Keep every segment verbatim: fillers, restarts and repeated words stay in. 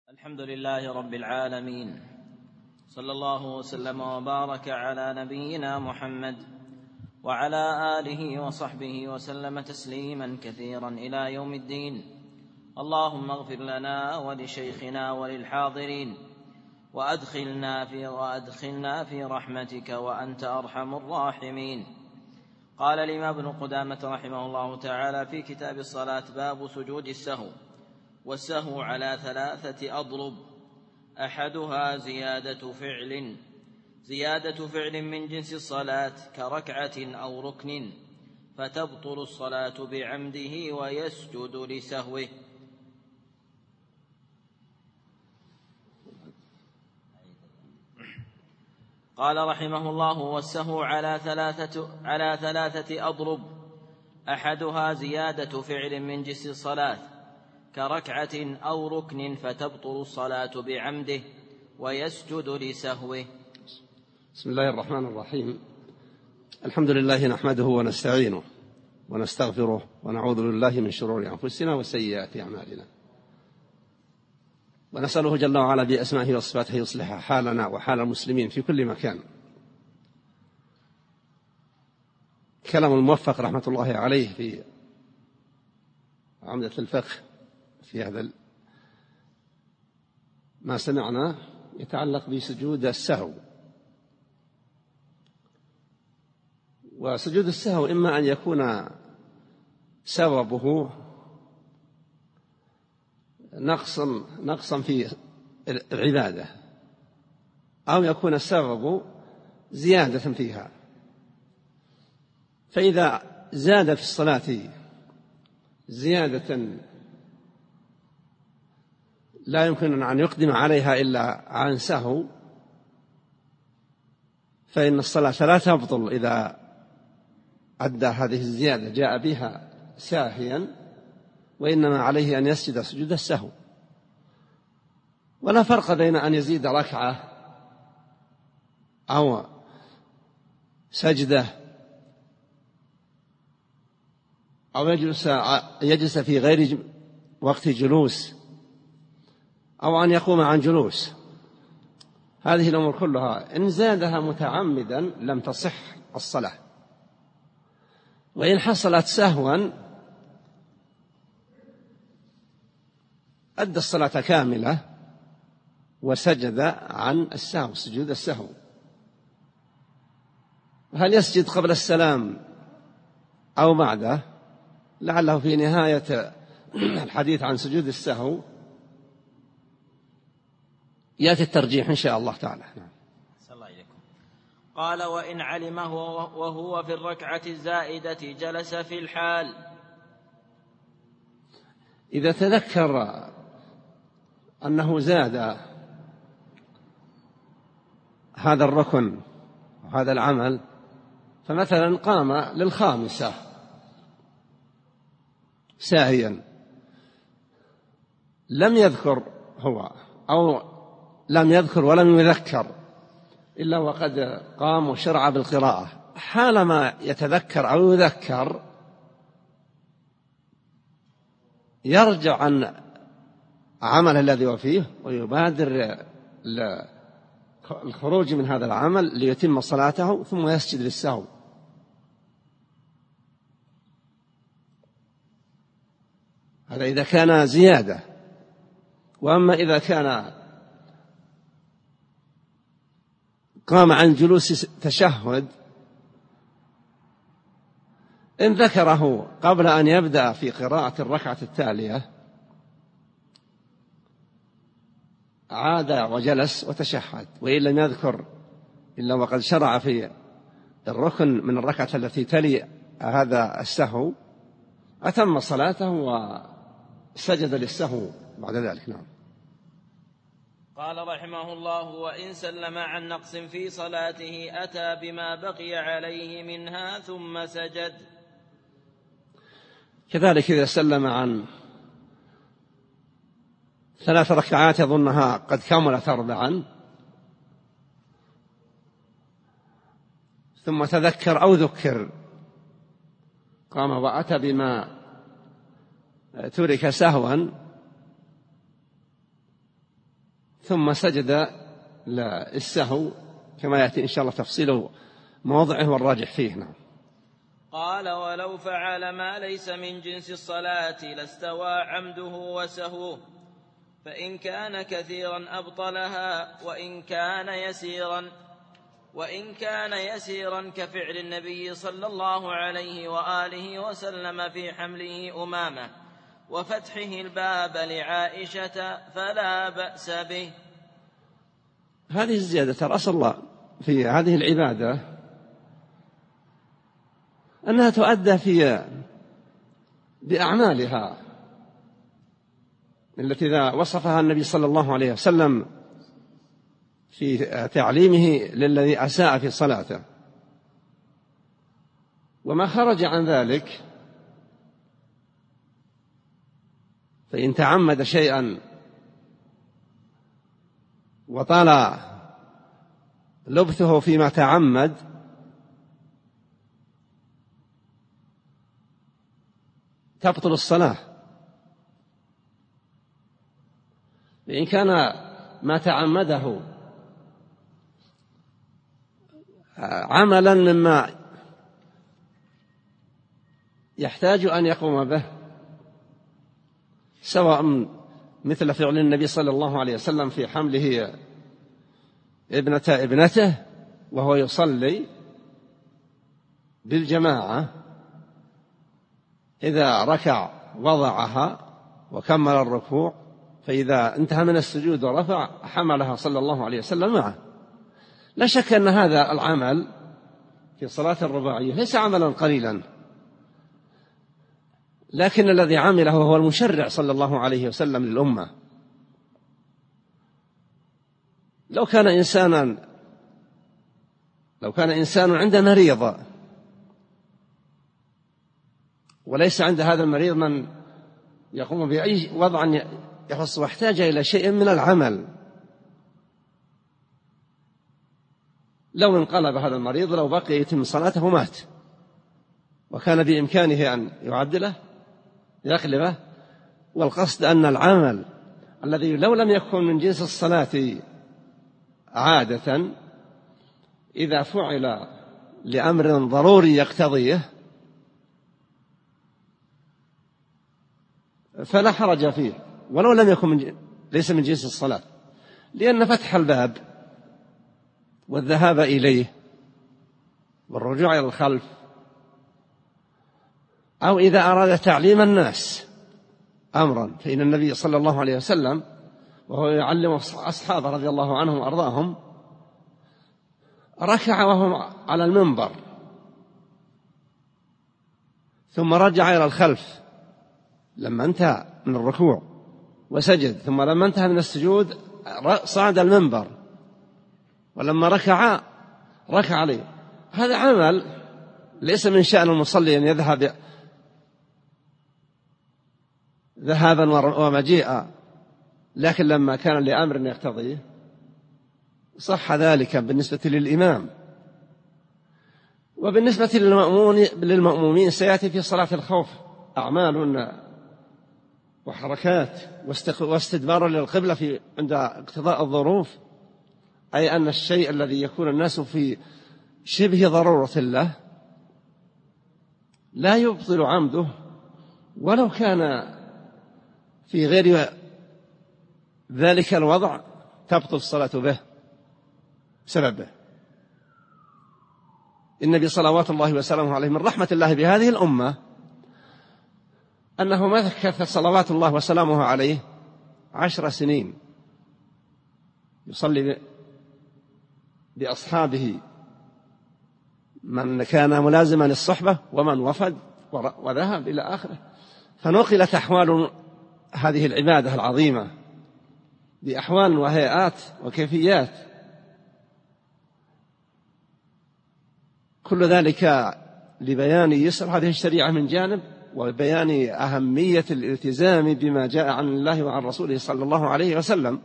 الحمد لله رب العالمين، صلى الله وسلم وبارك على نبينا محمد وعلى آله وصحبه وسلم تسليما كثيرا إلى يوم الدين. اللهم اغفر لنا ولشيخنا وللحاضرين وأدخلنا في, وأدخلنا في رحمتك وأنت أرحم الراحمين. قال الإمام ابن قدامة رحمه الله تعالى في كتاب الصلاة: باب سجود السهو. والسهو على ثلاثة أضرب: أحدها زيادة فعل زيادة فعل من جنس الصلاة كركعة أو ركن، فتبطل الصلاة بعمده ويسجد لسهوه. قال رحمه الله: والسهو على ثلاثة, على ثلاثة أضرب: أحدها زيادة فعل من جنس الصلاة كركعة أو ركن، فتبطل الصلاة بعمده ويسجد لسهوه. بسم الله الرحمن الرحيم. الحمد لله نحمده ونستعينه ونستغفره ونعوذ بالله من شرور أنفسنا وسيئات أعمالنا، ونسأله جل وعلا بأسمائه وصفاته يصلح حالنا وحال المسلمين في كل مكان. كلام الموفق رحمة الله عليه في عمدة الفقه في هذا ما سمعنا يتعلق بسجود السهو. وسجود السهو إما أن يكون سببه نقصا نقصا في العبادة، أو يكون السبب زيادة فيها. فإذا زاد في الصلاة زيادة لا يمكن أن يقدم عليها إلا عن سهو، فإن الصلاة لا تبطل إذا أدى هذه الزيادة، جاء بها ساهيا، وإنما عليه أن يسجد سجود السهو. ولا فرق بين أن يزيد ركعة أو سجدة أو يجلس, يجلس في غير وقت جلوس، أو أن يقوم عن جلوس. هذه الأمور كلها إن زادها متعمدا لم تصح الصلاة، وإن حصلت سهوا أدى الصلاة كاملة وسجد عن السهو سجود السهو. هل يسجد قبل السلام أو بعده؟ لعله في نهاية الحديث عن سجود السهو يأتي الترجيح إن شاء الله تعالى. قال: وإن علمه وهو في الركعة الزائدة جلس في الحال. إذا تذكر أنه زاد هذا الركن وهذا العمل، فمثلا قام للخامسة ساهيا، لم يذكر هو أو لم يذكر ولم يذكر إلا وقد قام وشرع بالقراءة، حالما يتذكر أو يذكر يرجع عن عمل الذي هو فيه ويبادر الخروج من هذا العمل ليتم صلاته، ثم يسجد للسهو. هذا إذا كان زيادة. وأما إذا كان قام عن جلوس تشهد إن ذكره قبل أن يبدأ في قراءة الركعة التالية عاد وجلس وتشهد، وإن لم يذكر إلا وقد شرع في الركن من الركعة التي تلي هذا السهو أتم صلاته وسجد للسهو بعد ذلك. نعم. قال رحمه الله: وإن سلم عن نقص في صلاته أتى بما بقي عليه منها ثم سجد. كذلك إذا سلم عن ثلاث ركعات يظنها قد كملت أربعا، ثم تذكر أو ذكر قام وأتى بما ترك سهوا، ثم سجد للسهو كما يأتي إن شاء الله تفصيله موضعه والراجح فيه. نعم. قال: ولو فعل ما ليس من جنس الصلاة لاستوى عمده وسهوه، فإن كان كثيرا أبطلها، وإن كان يسيرا وإن كان يسيرا كفعل النبي صلى الله عليه وآله وسلم في حمله أمامة وفتحه الباب لعائشة فلا بأس به. هذه الزيادة ترى أصل الله في هذه العبادة أنها تؤدى في بأعمالها التي وصفها النبي صلى الله عليه وسلم في تعليمه للذي أساء في صلاته، وما خرج عن ذلك فإن تعمد شيئا وطال لبثه فيما تعمد تبطل الصلاة. وإن كان ما تعمده عملا مما يحتاج أن يقوم به، سواء مثل فعل النبي صلى الله عليه وسلم في حمله ابنة ابنته وهو يصلي بالجماعة، إذا ركع وضعها وكمل الركوع، فإذا انتهى من السجود ورفع حملها صلى الله عليه وسلم معه. لا شك أن هذا العمل في صلاة الرباعية ليس عملا قليلا، لكن الذي عمله هو المشرع صلى الله عليه وسلم للأمة. لو كان إنسانا لو كان إنسان عند مريض وليس عند هذا المريض من يقوم بأي وضع يخص واحتاج إلى شيء من العمل، لو انقلب هذا المريض لو بقي يتم صلاته مات، وكان بإمكانه أن يعدله يقلبه. والقصد أن العمل الذي لو لم يكن من جنس الصلاة عادة إذا فعل لأمر ضروري يقتضيه فلا حرج فيه ولو لم يكن من ليس من جنس الصلاة، لأن فتح الباب والذهاب إليه والرجوع إلى الخلف، أو إذا أراد تعليم الناس أمرا، فإن النبي صلى الله عليه وسلم وهو يعلم أصحابه رضي الله عنهم وأرضاهم ركع وهم على المنبر ثم رجع إلى الخلف لما انتهى من الركوع وسجد، ثم لما انتهى من السجود صعد المنبر، ولما ركع ركع عليه. هذا عمل ليس من شأن المصلي أن يذهب ذهابا ومجيئا، لكن لما كان لأمر يقتضيه صح ذلك بالنسبة للإمام. وبالنسبة للمأمومين سيأتي في صلاة الخوف أعمال وحركات واستدبار للقبلة في عند اقتضاء الظروف، أي أن الشيء الذي يكون الناس في شبه ضرورة له لا يبطل عمده ولو كان في غير ذلك الوضع تبطل الصلاة به بسببه. النبي صلوات الله وسلامه عليه من رحمة الله بهذه الأمة أنه مكث صلوات الله وسلامه عليه عشر سنين يصلي بأصحابه، من كان ملازما للصحبة ومن وفد وذهب إلى آخره. فنقلت أحوال هذه العبادة العظيمة بأحوال وهيئات وكيفيات، كل ذلك لبيان يسر هذه الشريعة من جانب، وبيان أهمية الالتزام بما جاء عن الله وعن رسوله صلى الله عليه وسلم.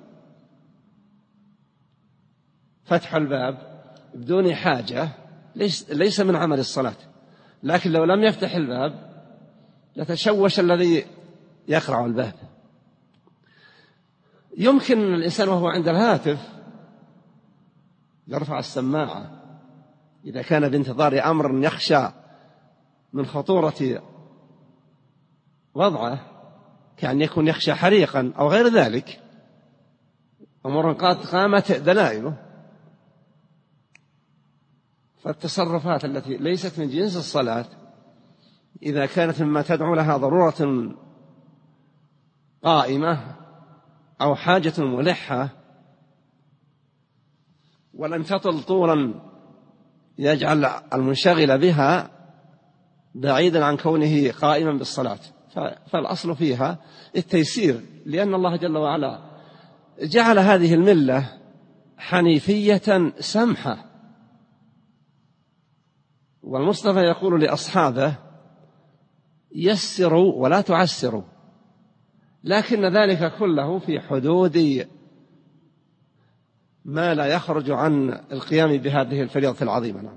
فتح الباب بدون حاجة ليس, ليس من عمل الصلاة، لكن لو لم يفتح الباب لتشوش الذي يقرع الباب. يمكن الإنسان وهو عند الهاتف يرفع السماعة إذا كان بانتظار أمر يخشى من خطورة وضعه، كأن يكون يخشى حريقا أو غير ذلك، أمور قد قامت دلائله. فالتصرفات التي ليست من جنس الصلاة إذا كانت مما تدعو لها ضرورة قائمة أو حاجة ملحة ولم تطل طولا يجعل المنشغل بها بعيدا عن كونه قائما بالصلاة، فالأصل فيها التيسير، لأن الله جل وعلا جعل هذه الملة حنيفية سمحة. والمصطفى يقول لأصحابه: يسروا ولا تعسروا، لكن ذلك كله في حدود ما لا يخرج عن القيام بهذه الفريضة العظيمة. نعم.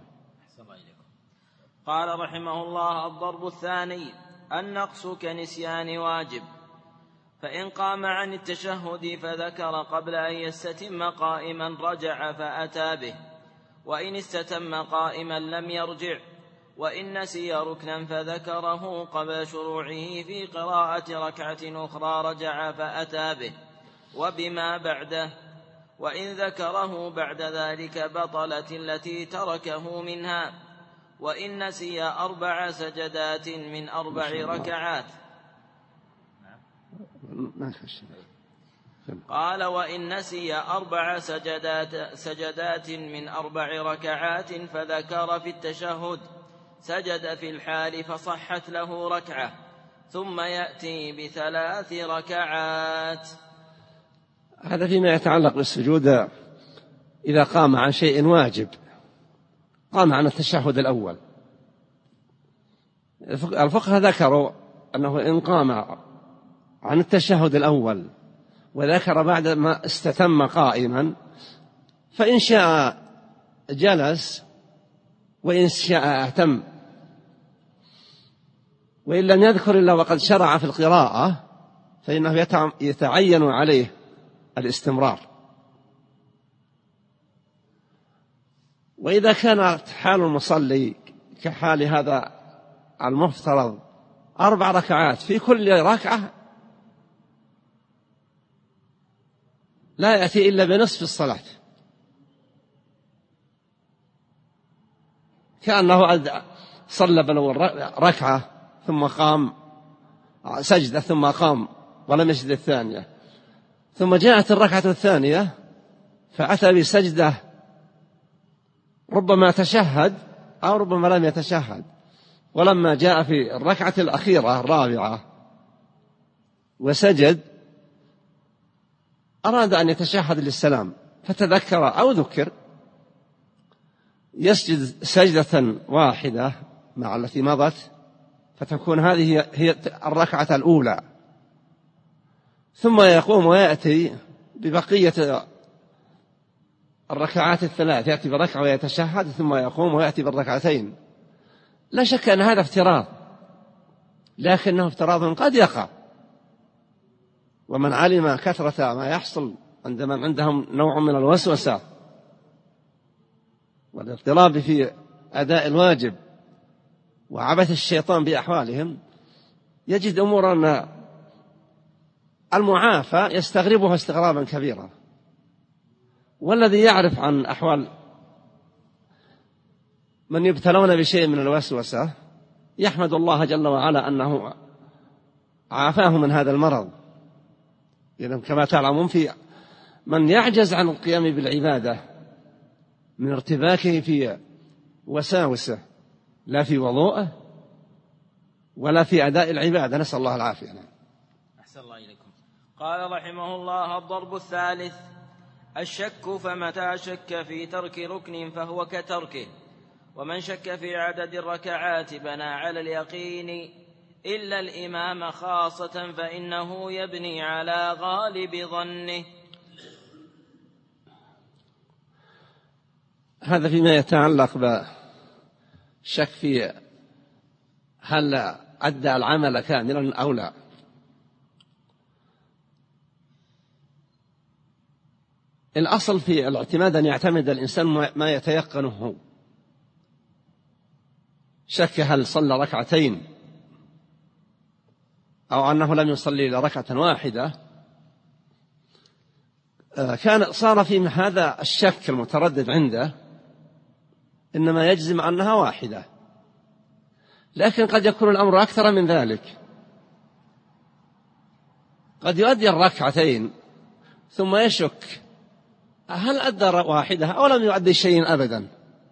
قال رحمه الله: الضرب الثاني النقص كنسيان واجب، فإن قام عن التشهد فذكر قبل أن يستتم قائما رجع فأتى به، وإن استتم قائما لم يرجع، وإن نسي ركنا فذكره قبل شروعه في قراءة ركعة أخرى رجع فأتى به وبما بعده، وإن ذكره بعد ذلك بطلت التي تركه منها، وإن نسي أربع سجدات من أربع ركعات. قال: وإن نسي أربع سجدات, سجدات من أربع ركعات فذكر في التشهد سجد في الحال فصحت له ركعة، ثم يأتي بثلاث ركعات. هذا فيما يتعلق بالسجود إذا قام عن شيء واجب، قام عن التشهد الأول. الفقهاء ذكروا أنه إن قام عن التشهد الأول وذكر بعد ما استتم قائما فإن شاء جلس وإن شاء أتم، وإن لم يذكر إلا وقد شرع في القراءة فإنه يتعين عليه الاستمرار. وإذا كانت حال المصلي كحال هذا المفترض أربع ركعات في كل ركعة لا يأتي إلا بنصف الصلاة، كأنه صلى بالأول ركعة ثم قام سجدة ثم قام ولم يسجد الثانية، ثم جاءت الركعة الثانية فأتى بسجدة ربما تشهد أو ربما لم يتشهد، ولما جاء في الركعة الأخيرة الرابعة وسجد أراد أن يتشهد للسلام فتذكر أو ذكر يسجد سجدة واحدة مع التي مضت فتكون هذه هي الركعة الأولى، ثم يقوم ويأتي ببقية الركعات الثلاث، يأتي بركعة ويتشهد ثم يقوم ويأتي بالركعتين. لا شك أن هذا افتراض، لكنه افتراض قد يقع، ومن علم كثرة ما يحصل عند من عندهم نوع من الوسوسة والاضطراب في أداء الواجب وعبث الشيطان بأحوالهم يجد أمورا المعافى يستغربها استغرابا كبيرا. والذي يعرف عن أحوال من يبتلون بشيء من الوسوسة يحمد الله جل وعلا أنه عافاه من هذا المرض. يعني كما تعلمون في من يعجز عن القيام بالعبادة من ارتباكه في وساوسه، لا في وضوءه ولا في أداء العبادة، نسأل الله العافية. أحسن الله إليكم. قال رحمه الله: الضرب الثالث الشك، فمتى شك في ترك ركن فهو كتركه، ومن شك في عدد الركعات بنى على اليقين إلا الإمام خاصة فإنه يبني على غالب ظنه. هذا فيما يتعلق بالشك في هل أدى العمل كاملا أو لا. الأصل في الاعتماد أن يعتمد الإنسان ما يتيقنه. شك هل صلى ركعتين أو أنه لم يصلي إلا ركعة واحدة، كان صار في هذا الشك المتردد عنده إنما يجزم أنها واحدة. لكن قد يكون الأمر أكثر من ذلك، قد يؤدي الركعتين ثم يشك هل أدى واحدة أو لم يؤدي شيء أبدا،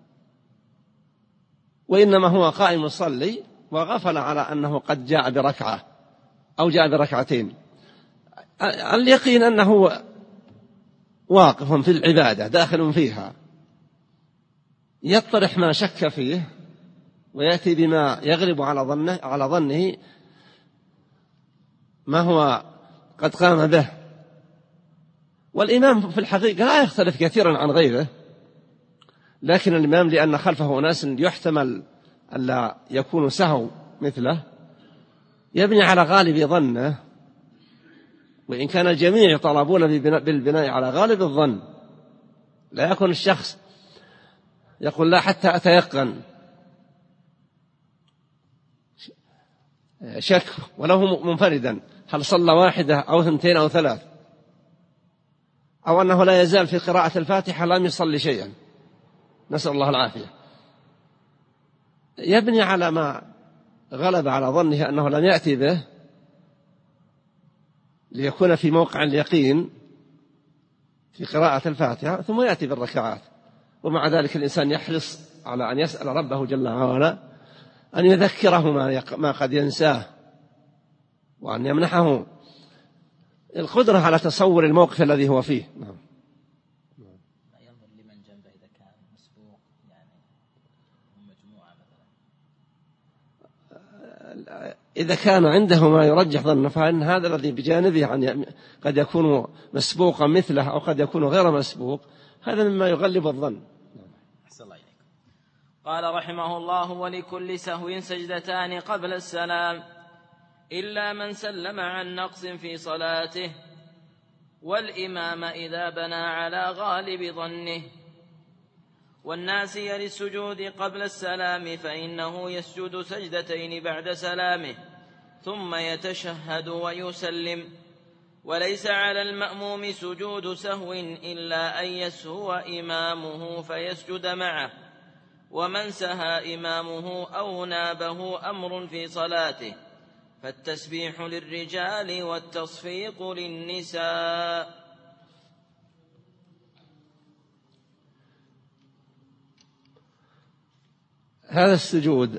وإنما هو قائم يصلي وغفل على أنه قد جاء بركعة أو جاء بركعتين. اليقين أنه واقف في العبادة داخل فيها، يطرح ما شك فيه ويأتي بما يغلب على ظنه على ظنه ما هو قد قام به. والإمام في الحقيقة لا يختلف كثيرا عن غيره، لكن الإمام لأن خلفه ناس يحتمل ألا يكون سهو مثله يبني على غالب ظنه، وإن كان الجميع يطالبون بالبناء على غالب الظن. لا يكون الشخص يقول لا حتى أتيقن، شك وله منفردا هل صلى واحدة أو ثنتين أو ثلاث، أو أنه لا يزال في قراءة الفاتحة لم يصلي شيئا، نسأل الله العافية. يبني على ما غلب على ظنه أنه لم يأتي به ليكون في موقع اليقين في قراءة الفاتحة، ثم يأتي بالركعات. ومع ذلك الإنسان يحرص على أن يسأل ربه جل وعلا أن يذكره ما قد ينساه، وأن يمنحه القدرة على تصور الموقف الذي هو فيه. نعم. لا ينظر لمن جنبه إذا كان مسبوق، يعني هم مجموعة مثلا، إذا كان عنده ما يرجح ظنه فإن هذا الذي بجانبه يعني قد يكون مسبوقا مثله أو قد يكون غير مسبوق، هذا مما يغلب الظن. أحسن الله إليكم. قال رحمه الله: ولكل سهو سجدتان قبل السلام إلا من سلم عن نقص في صلاته، والإمام إذا بنى على غالب ظنه، والناسي للسجود قبل السلام فإنه يسجد سجدتين بعد سلامه ثم يتشهد ويسلم، وليس على المأموم سجود سهو إلا أن يسهو إمامه فيسجد معه، ومن سهى إمامه أو نابه أمر في صلاته فالتسبيح للرجال والتصفيق للنساء. هذا السجود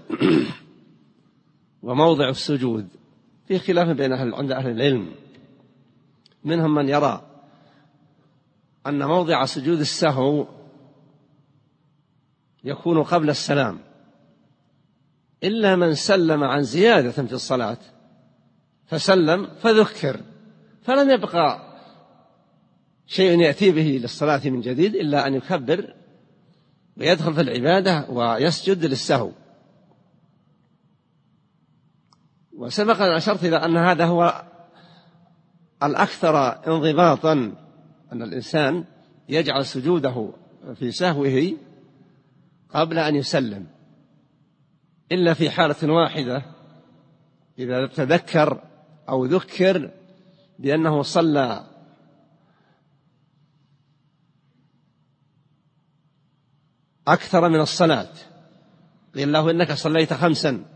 وموضع السجود في خلاف بين أهل عند أهل العلم، منهم من يرى أن موضع سجود السهو يكون قبل السلام إلا من سلم عن زيادة في الصلاة فسلم فذكر فلم يبقى شيء يأتي به للصلاة من جديد إلا أن يكبر ويدخل في العبادة ويسجد للسهو. وسبق أن أشرت إلى أن هذا هو الأكثر انضباطا، أن الإنسان يجعل سجوده في سهوه قبل أن يسلم، إلا في حالة واحدة إذا تذكر أو ذكر بأنه صلى أكثر من الصلاة، قيل له إنك صليت خمسا،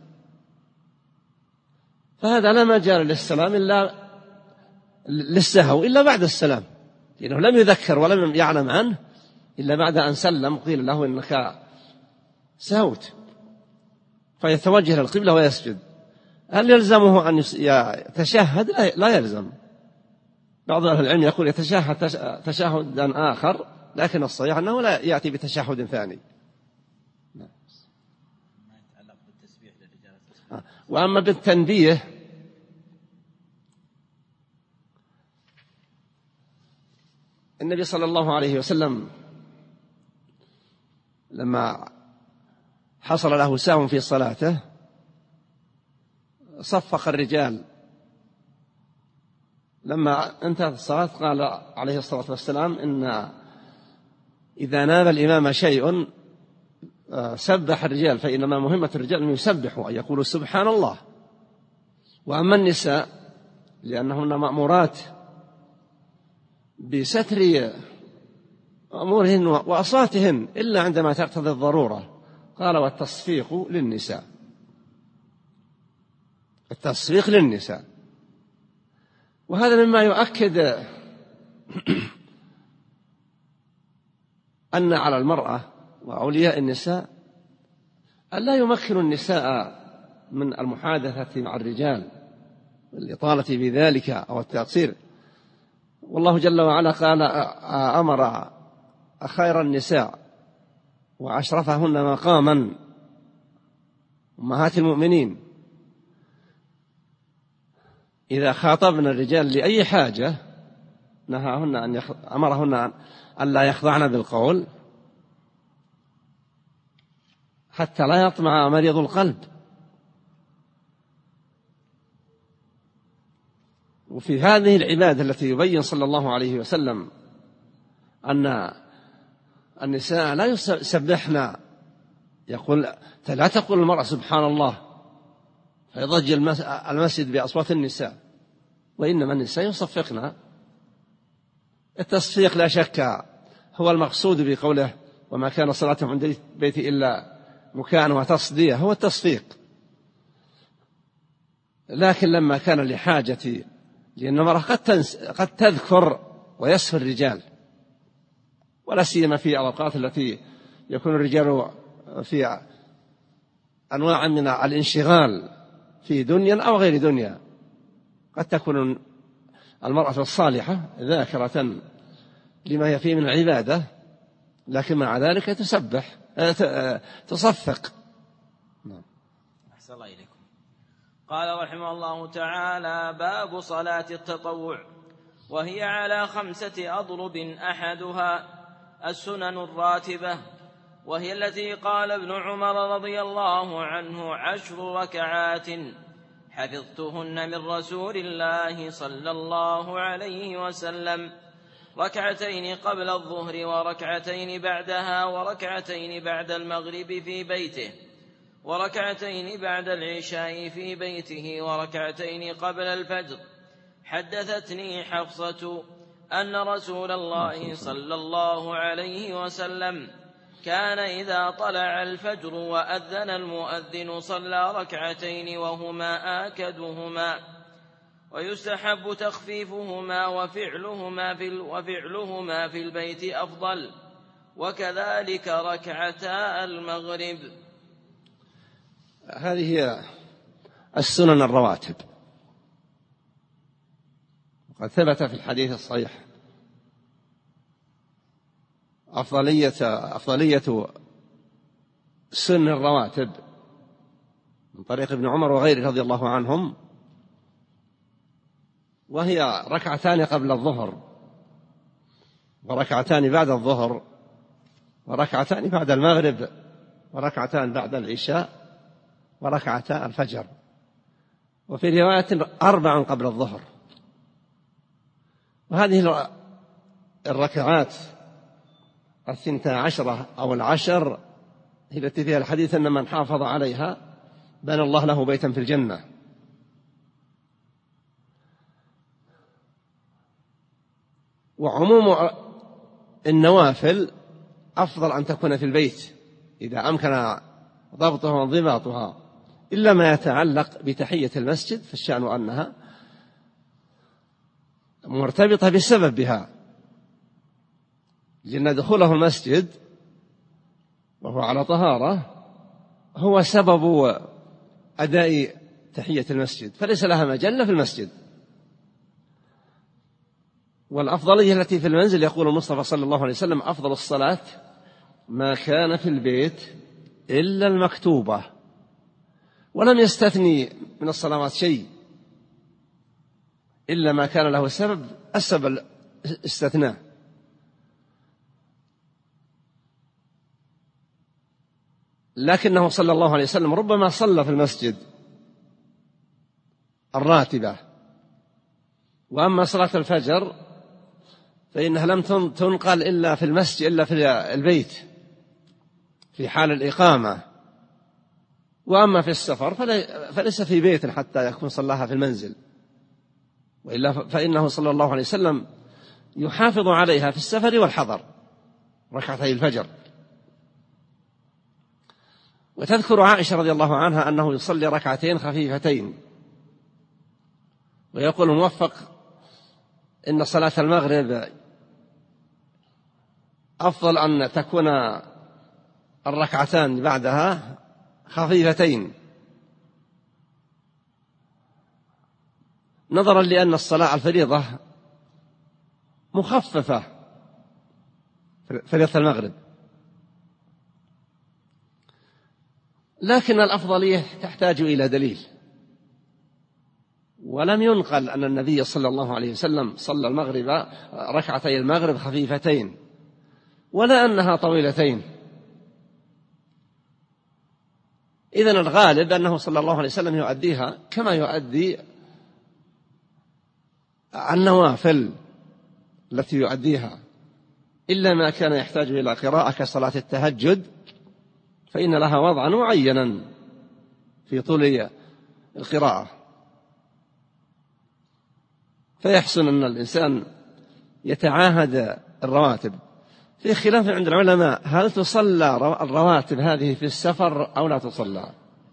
فهذا لا مجال للسلام إلا للسهو إلا بعد السلام، لأنه لم يذكر ولم يعلم عنه إلا بعد أن سلم قيل له إنك سهوت، فيتوجه للقبلة ويسجد. هل يلزمه أن يتشهد؟ لا يلزم. بعض أهل العلم يقول يتشهد تشهدا آخر، لكن الصحيح أنه لا يأتي بتشهد ثاني. وأما بالتنبيه النبي صلى الله عليه وسلم لما حصل له سهو في صلاته صفق الرجال، لما انتهت الصلاة قال عليه الصلاة والسلام إن إذا نال الإمام شيء سبح الرجال، فإنما مهمة الرجال أن يسبحوا، أن يقولوا سبحان الله. وأما النساء لأنهن مأمورات بستر أمورهن وأصواتهن إلا عندما تقتضي الضرورة. قال والتصفيق للنساء، التصفيق للنساء. وهذا مما يؤكد أن على المرأة وأولياء النساء ألا يمكنوا النساء من المحادثة مع الرجال والإطالة بذلك أو التقصير. والله جل وعلا قال أمر خير النساء وأشرفهن مقاما أمهات المؤمنين إذا خاطبنا الرجال لأي حاجة نهاهن أن يخ... أمرهن أن لا يخضعن بالقول حتى لا يطمع مريض القلب. وفي هذه العبادة التي يبين صلى الله عليه وسلم أن النساء لا يسبحن، يقول لا تقول المرأة سبحان الله فيضج المسجد بأصوات النساء، وإنما النساء يصفقن. التصفيق لا شك هو المقصود بقوله وما كان صلاتهم عند البيت إلا مكاء وتصدية، هو التصفيق. لكن لما كان لحاجة، لأن المرأة قد, تنس قد تذكر ويسهو الرجال، ولا سيما في الأوقات التي يكون الرجال في أنواع من الانشغال في دنيا أو غير دنيا. قد تكون المرأة الصالحة ذاكرة لما هي فيه من العبادة، لكن مع ذلك تسبح تصفق. أحسن الله إليكم. قال رحمه الله تعالى: باب صلاة التطوع، وهي على خمسة أضرب، أحدها السنن الراتبة، وهي التي قال ابن عمر رضي الله عنه: عشر ركعات حفظتهن من رسول الله صلى الله عليه وسلم، ركعتين قبل الظهر وركعتين بعدها وركعتين بعد المغرب في بيته وركعتين بعد العشاء في بيته وركعتين قبل الفجر. حدثتني حفصة أن رسول الله صلى الله عليه وسلم كان إذا طلع الفجر وأذن المؤذن صلى ركعتين وهما آكدهما، ويستحب تخفيفهما وفعلهما في, وفعلهما في البيت أفضل، وكذلك ركعتا المغرب. هذه هي السنن الرواتب، وقد ثبت في الحديث الصحيح أفضلية أفضلية سنن الرواتب من طريق ابن عمر وغيره رضي الله عنهم، وهي ركعتان قبل الظهر وركعتان بعد الظهر وركعتان بعد المغرب وركعتان بعد العشاء وركعتا الفجر، وفي رواية أربع قبل الظهر. وهذه الركعات الثنتا عشرة أو العشر هي التي فيها الحديث أن من حافظ عليها بنى الله له بيتا في الجنة. وعموم النوافل أفضل أن تكون في البيت إذا أمكن ضبطها وانضباطها، إلا ما يتعلق بتحية المسجد فالشأن أنها مرتبطة بسبب بها، لأن دخوله المسجد وهو على طهارة هو سبب أداء تحية المسجد، فليس لها مجال في المسجد. والأفضلية التي في المنزل يقول المصطفى صلى الله عليه وسلم: أفضل الصلاة ما كان في البيت إلا المكتوبة، ولم يستثني من الصلوات شيء إلا ما كان له سبب، السبب استثناء. لكنه صلى الله عليه وسلم ربما صلى في المسجد الراتبة، وأما صلاة الفجر فإنها لم تنقل إلا في المسجد إلا في البيت في حال الإقامة، وأما في السفر فليس في بيت حتى يكون صلاها في المنزل، وإلا فإنه صلى الله عليه وسلم يحافظ عليها في السفر والحضر ركعتي الفجر. وتذكر عائشة رضي الله عنها أنه يصلي ركعتين خفيفتين، ويقول موفق إن صلاة المغرب أفضل أن تكون الركعتان بعدها خفيفتين، نظرا لأن الصلاة الفريضة مخففة فريضة المغرب، لكن الأفضلية تحتاج إلى دليل. ولم ينقل أن النبي صلى الله عليه وسلم صلى المغرب ركعتي المغرب خفيفتين ولا أنها طويلتين. إذن الغالب أنه صلى الله عليه وسلم يؤديها كما يؤدي النوافل التي يؤديها، إلا ما كان يحتاج إلى قراءة كصلاة التهجد فإن لها وضعا معينا في طول القراءة، فيحسن أن الإنسان يتعاهد الرواتب. في خلاف عند العلماء هل تصلى الرواتب هذه في السفر أو لا تصلى.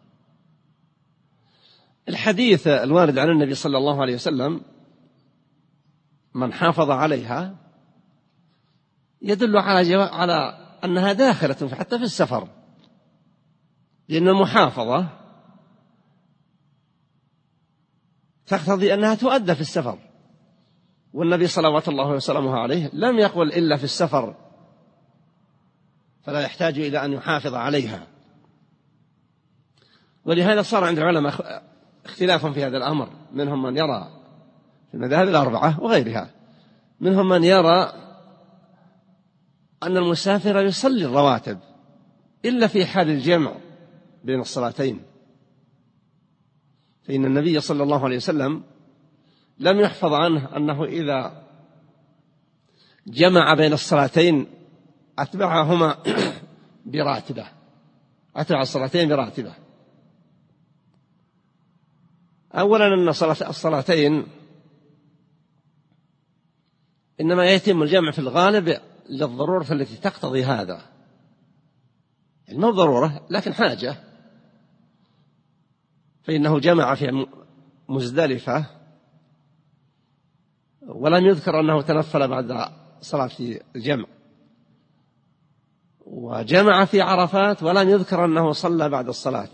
الحديث الوارد عن النبي صلى الله عليه وسلم من حافظ عليها يدل على, على أنها داخلة حتى في السفر، لأن المحافظة تقتضي أنها تؤدى في السفر، والنبي صلوات الله وسلامه عليه لم يقل إلا في السفر، فلا يحتاج إلى أن يحافظ عليها. ولهذا صار عند العلماء اختلاف في هذا الأمر، منهم من يرى في المذاهب الأربعة وغيرها، منهم من يرى أن المسافر يصلي الرواتب إلا في حال الجمع بين الصلاتين، فإن النبي صلى الله عليه وسلم لم يحفظ عنه أنه إذا جمع بين الصلاتين أتبعهما براتبة، أتبع الصلاتين براتبة. أولا أن الصلاتين إنما يتم الجمع في الغالب للضرورة التي تقتضي هذا، يعني مو ضرورة لكن حاجة، فإنه جمع في مزدلفة ولم يذكر أنه تنفل بعد صلاة الجمع، وجمع في عرفات ولم يذكر أنه صلى بعد الصلاة،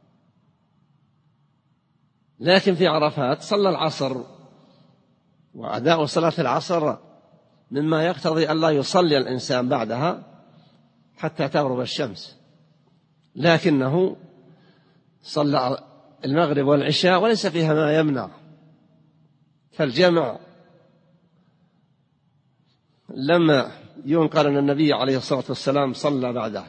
لكن في عرفات صلى العصر، وأداء صلاة العصر مما يقتضي أن لا يصلي الإنسان بعدها حتى تغرب الشمس، لكنه صلى المغرب والعشاء وليس فيها ما يمنع، فالجمع لما ينقل أن النبي عليه الصلاة والسلام صلى بعده.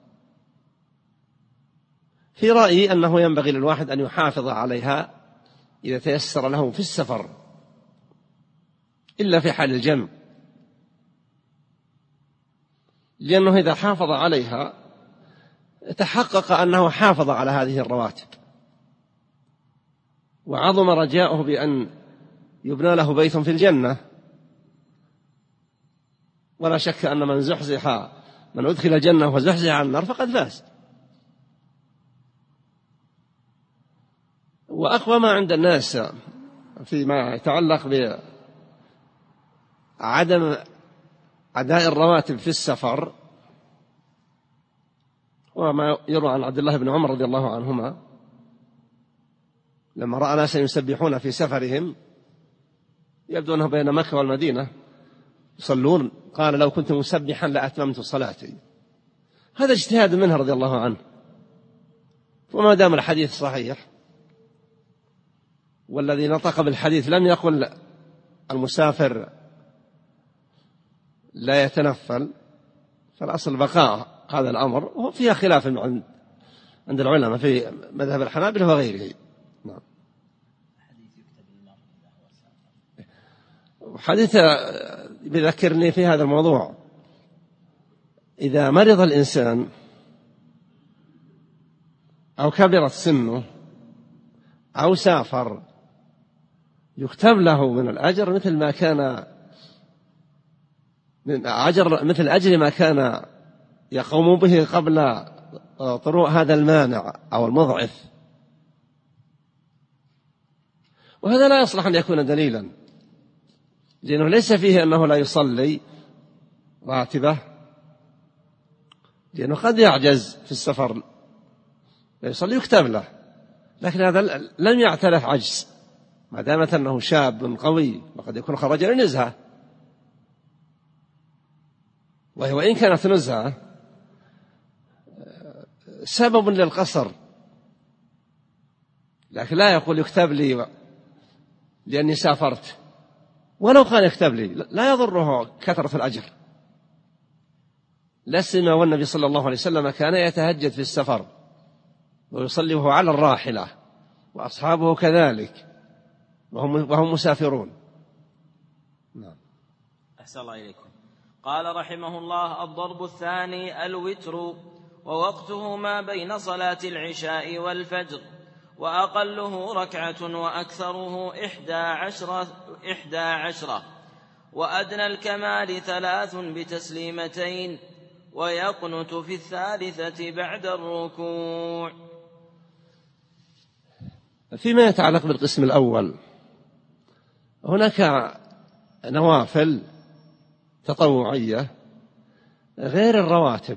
في رأيي أنه ينبغي للواحد أن يحافظ عليها إذا تيسر له في السفر إلا في حال الجمع، لأنه إذا حافظ عليها تحقق أنه حافظ على هذه الرواتب، وعظم رجاؤه بأن يبنى له بيت في الجنة، ولا شك أن من زحزح من أدخل الجنة وزحزح عن النار فقد فاز. وأقوى ما عند الناس فيما يتعلق بعدم أداء الرواتب في السفر وما يروى عن عبد الله بن عمر رضي الله عنهما لما رأى ناسا يسبحون في سفرهم، يبدو أنه بين مكة والمدينة يصلون، قال لو كنت مسبحا لأتممت صلاتي. هذا اجتهاد منه رضي الله عنه، وما دام الحديث صحيح والذي نطق بالحديث لم يقل المسافر لا يتنفل، فالأصل بقاء هذا الأمر، وفيها خلاف عند العلماء في مذهب الحنابلة وغيره. نعم. حديث بذكرني في هذا الموضوع، إذا مرض الإنسان أو كبرت سنه أو سافر يكتب له من الأجر مثل ما كان من أجر مثل أجر ما كان يقوم به قبل طروء هذا المانع أو المضعف. وهذا لا يصلح أن يكون دليلا، لأنه ليس فيه أنه لا يصلي راتبة، لأنه قد يعجز في السفر لا يصلي يكتب له، لكن هذا لم يعترف عجز ما دامت أنه شاب قوي، وقد يكون خرج لنزهة، وإن كانت نزهة سبب للقصر، لكن لا يقول يكتب لي لأني سافرت، ولو كان يكتب لي لا يضره كثرة الأجر، لا سيما والنبي صلى الله عليه وسلم كان يتهجد في السفر ويصلي وهو على الراحلة، وأصحابه كذلك وهم, وهم مسافرون. نعم. أحسن الله إليكم. قال رحمه الله: الضرب الثاني الوتر، ووقته ما بين صلاة العشاء والفجر، وأقله ركعة وأكثره إحدى عشرة, إحدى عشرة وأدنى الكمال ثلاث بتسليمتين، ويقنت في الثالثة بعد الركوع. فيما يتعلق بالقسم الأول، هناك نوافل تطوعية غير الرواتب،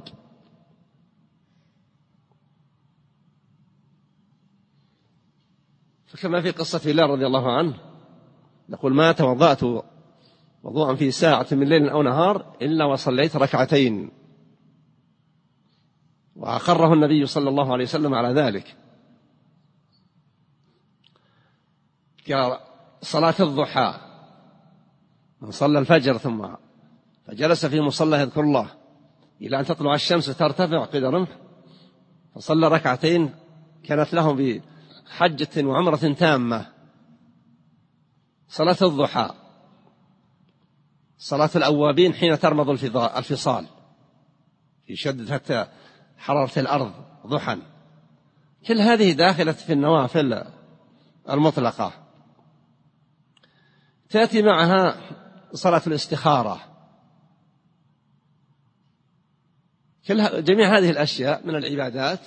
فكما في قصة بلال رضي الله عنه نقول: ما توضأت وضوءا في ساعة من ليل أو نهار إلا وصليت ركعتين، وأقره النبي صلى الله عليه وسلم على ذلك. صلاة الضحى، من صلى الفجر ثم فجلس في مصلى يذكر الله إلى أن تطلع الشمس ترتفع قدر رمح، فصلى ركعتين كانت له بحجة وعمرة تامة. صلاة الضحى، صلاة الأوابين حين ترمض الفصال في شدة حرارة الأرض ضحى، كل هذه داخلة في النوافل المطلقة. تأتي معها صلاة الاستخارة. كل جميع هذه الأشياء من العبادات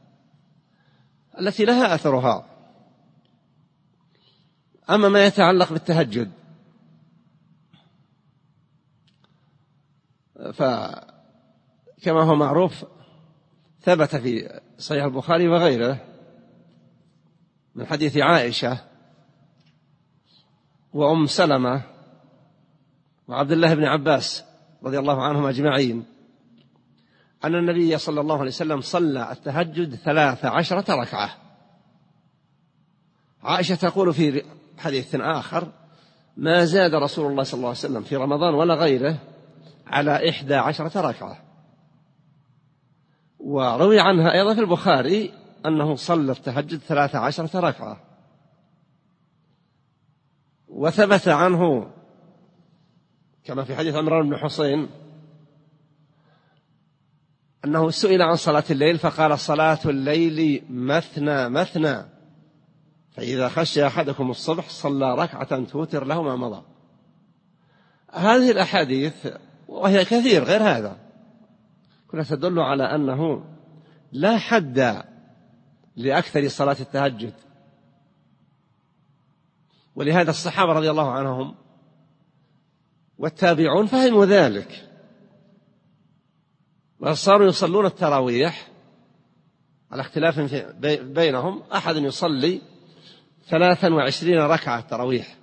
التي لها أثرها. أما ما يتعلق بالتهجد فكما هو معروف ثبت في صحيح البخاري وغيره من حديث عائشة وأم سلمة وعبد الله بن عباس رضي الله عنهم أجمعين أن النبي صلى الله عليه وسلم صلى التهجد ثلاث عشرة ركعة. عائشة تقول في حديث آخر: ما زاد رسول الله صلى الله عليه وسلم في رمضان ولا غيره على إحدى عشرة ركعة. وروي عنها أيضا في البخاري أنه صلى التهجد ثلاث عشرة ركعة. وثبت عنه كما في حديث عمران بن حسين أنه سئل عن صلاة الليل فقال: صلاة الليل مثنى مثنى، فإذا خشي أحدكم الصبح صلى ركعة توتر له ما مضى. هذه الأحاديث وهي كثير غير هذا كلها تدل على أنه لا حد لأكثر صلاة التهجد، ولهذا الصحابة رضي الله عنهم والتابعون فهموا ذلك وصاروا يصلون التراويح على اختلاف بينهم. أحد يصلي ثلاثا وعشرين ركعة تراويح،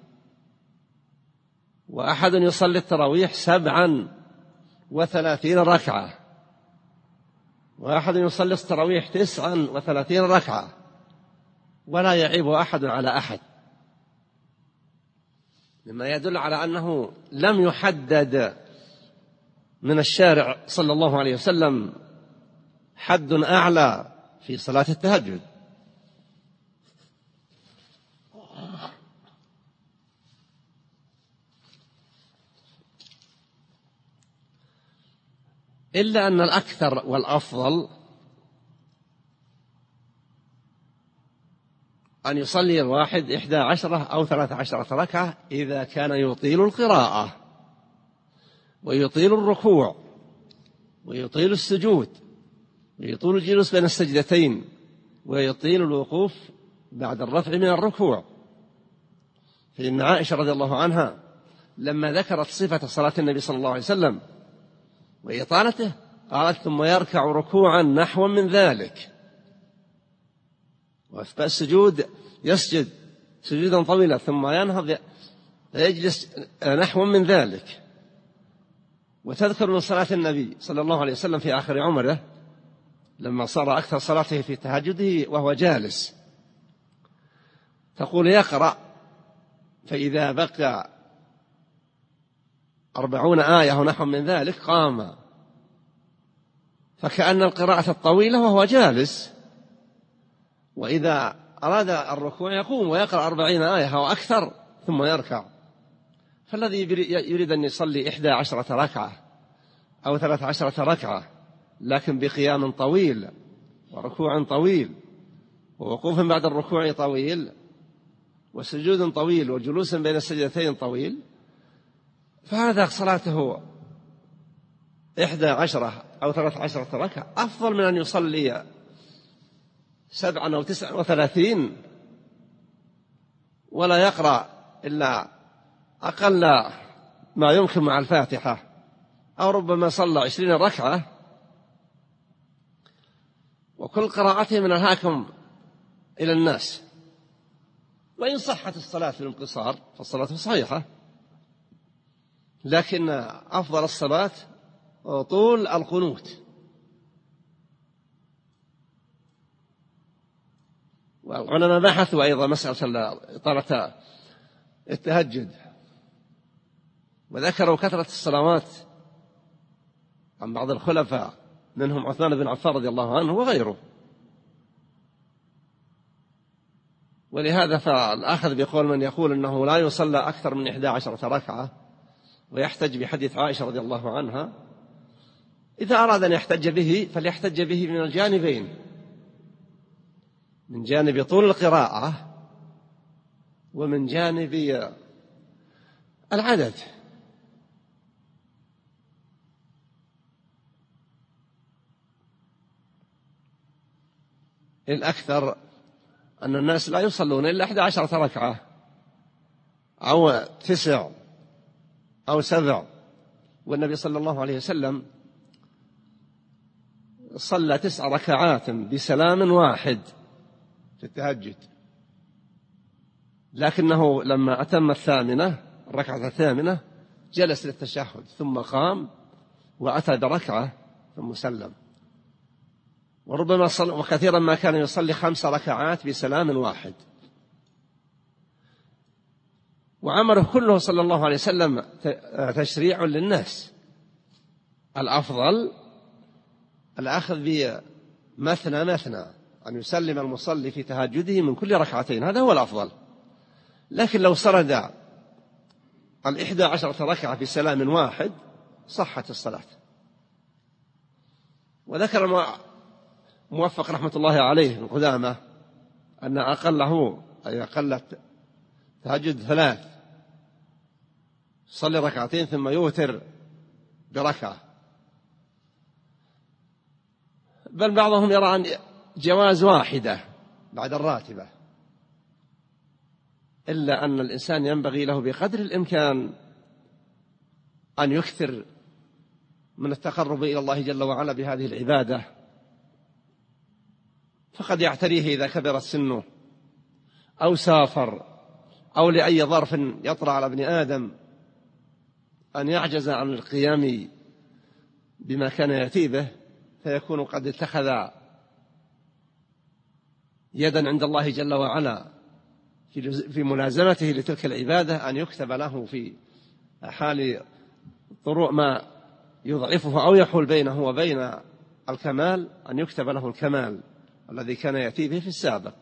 وأحد يصلي التراويح سبعا وثلاثين ركعة، وأحد يصلي التراويح تسعا وثلاثين ركعة، ولا يعيب أحد على أحد، مما يدل على أنه لم يحدد من الشارع صلى الله عليه وسلم حد أعلى في صلاة التهجد. إلا أن الأكثر والأفضل أن يصلي الواحد إحدى عشرة أو ثلاث عشرة ركعة إذا كان يطيل القراءة ويطيل الركوع ويطيل السجود ويطيل الجلوس بين السجدتين ويطيل الوقوف بعد الرفع من الركوع. فإن عائشة رضي الله عنها لما ذكرت صفة صلاة النبي صلى الله عليه وسلم وإطالته قالت: ثم يركع ركوعا نحو من ذلك، وفي السجود يسجد سجودا طويلا ثم ينهض فيجلس نحو من ذلك. وتذكر من صلاة النبي صلى الله عليه وسلم في آخر عمره لما صار أكثر صلاته في تهجده وهو جالس، تقول: يقرأ فإذا بقى أربعون آية ونحو من ذلك قام، فكأن القراءة الطويلة وهو جالس، وإذا أراد الركوع يقوم ويقرأ أربعين آية أو أكثر ثم يركع. فالذي يريد أن يصلي إحدى عشرة ركعة أو ثلاث عشرة ركعة لكن بقيام طويل وركوع طويل ووقوف بعد الركوع طويل وسجود طويل وجلوس بين السجدتين طويل، فهذا صلاته إحدى عشرة أو ثلاث عشرة ركعة أفضل من أن يصلي سبعا أو تسعا وثلاثين ولا يقرأ إلا أقل ما يمكن مع الفاتحة، أو ربما صلى عشرين ركعة وكل قراءته من الهاكم إلى الناس. وإن صحت الصلاة في الانقصار فالصلاة صحيحة، لكن أفضل الصلاة طول القنوت. والعلماء بحثوا أيضا مسألة إطالة التهجد وذكروا كثرة الصلوات عن بعض الخلفاء منهم عثمان بن عفان رضي الله عنه وغيره. ولهذا فالأخذ بقول من يقول أنه لا يصلى أكثر من إحدى عشرة ركعة ويحتج بحديث عائشة رضي الله عنها، إذا أراد أن يحتج به فليحتج به من الجانبين، من جانب طول القراءة ومن جانب العدد. الأكثر أن الناس لا يصلون إلا إحدى عشرة ركعة أو تسع أو سبع، والنبي صلى الله عليه وسلم صلى تسع ركعات بسلام واحد في التهجد، لكنه لما أتم الثامنة الركعة الثامنة جلس للتشهد ثم قام وأتى بركعة ثم سلم. وربما صل... وكثيرا ما كان يصلي خمس ركعات بسلام واحد. وعمله كله صلى الله عليه وسلم تشريع للناس. الأفضل الأخذ بمثنى مثنى، أن يسلم المصلي في تهجده من كل ركعتين، هذا هو الأفضل. لكن لو سرد الإحدى عشرة ركعة بسلام واحد صحت الصلاة. وذكر موفق رحمة الله عليه من قدامة أن أقله أي أقل تهجد ثلاث، صلي ركعتين ثم يوتر بركعة. بل بعضهم يرى أن جواز واحدة بعد الراتبة، إلا أن الإنسان ينبغي له بقدر الإمكان أن يكثر من التقرب إلى الله جل وعلا بهذه العبادة، فقد يعتريه إذا كبر سنه أو سافر أو لأي ظرف يطرأ على ابن آدم أن يعجز عن القيام بما كان يأتي به، فيكون قد اتخذ يدا عند الله جل وعلا في ملازمته لتلك العبادة، أن يكتب له في حال طروء ما يضعفه أو يحول بينه وبين الكمال، أن يكتب له الكمال الذي كان يأتي به في السابق.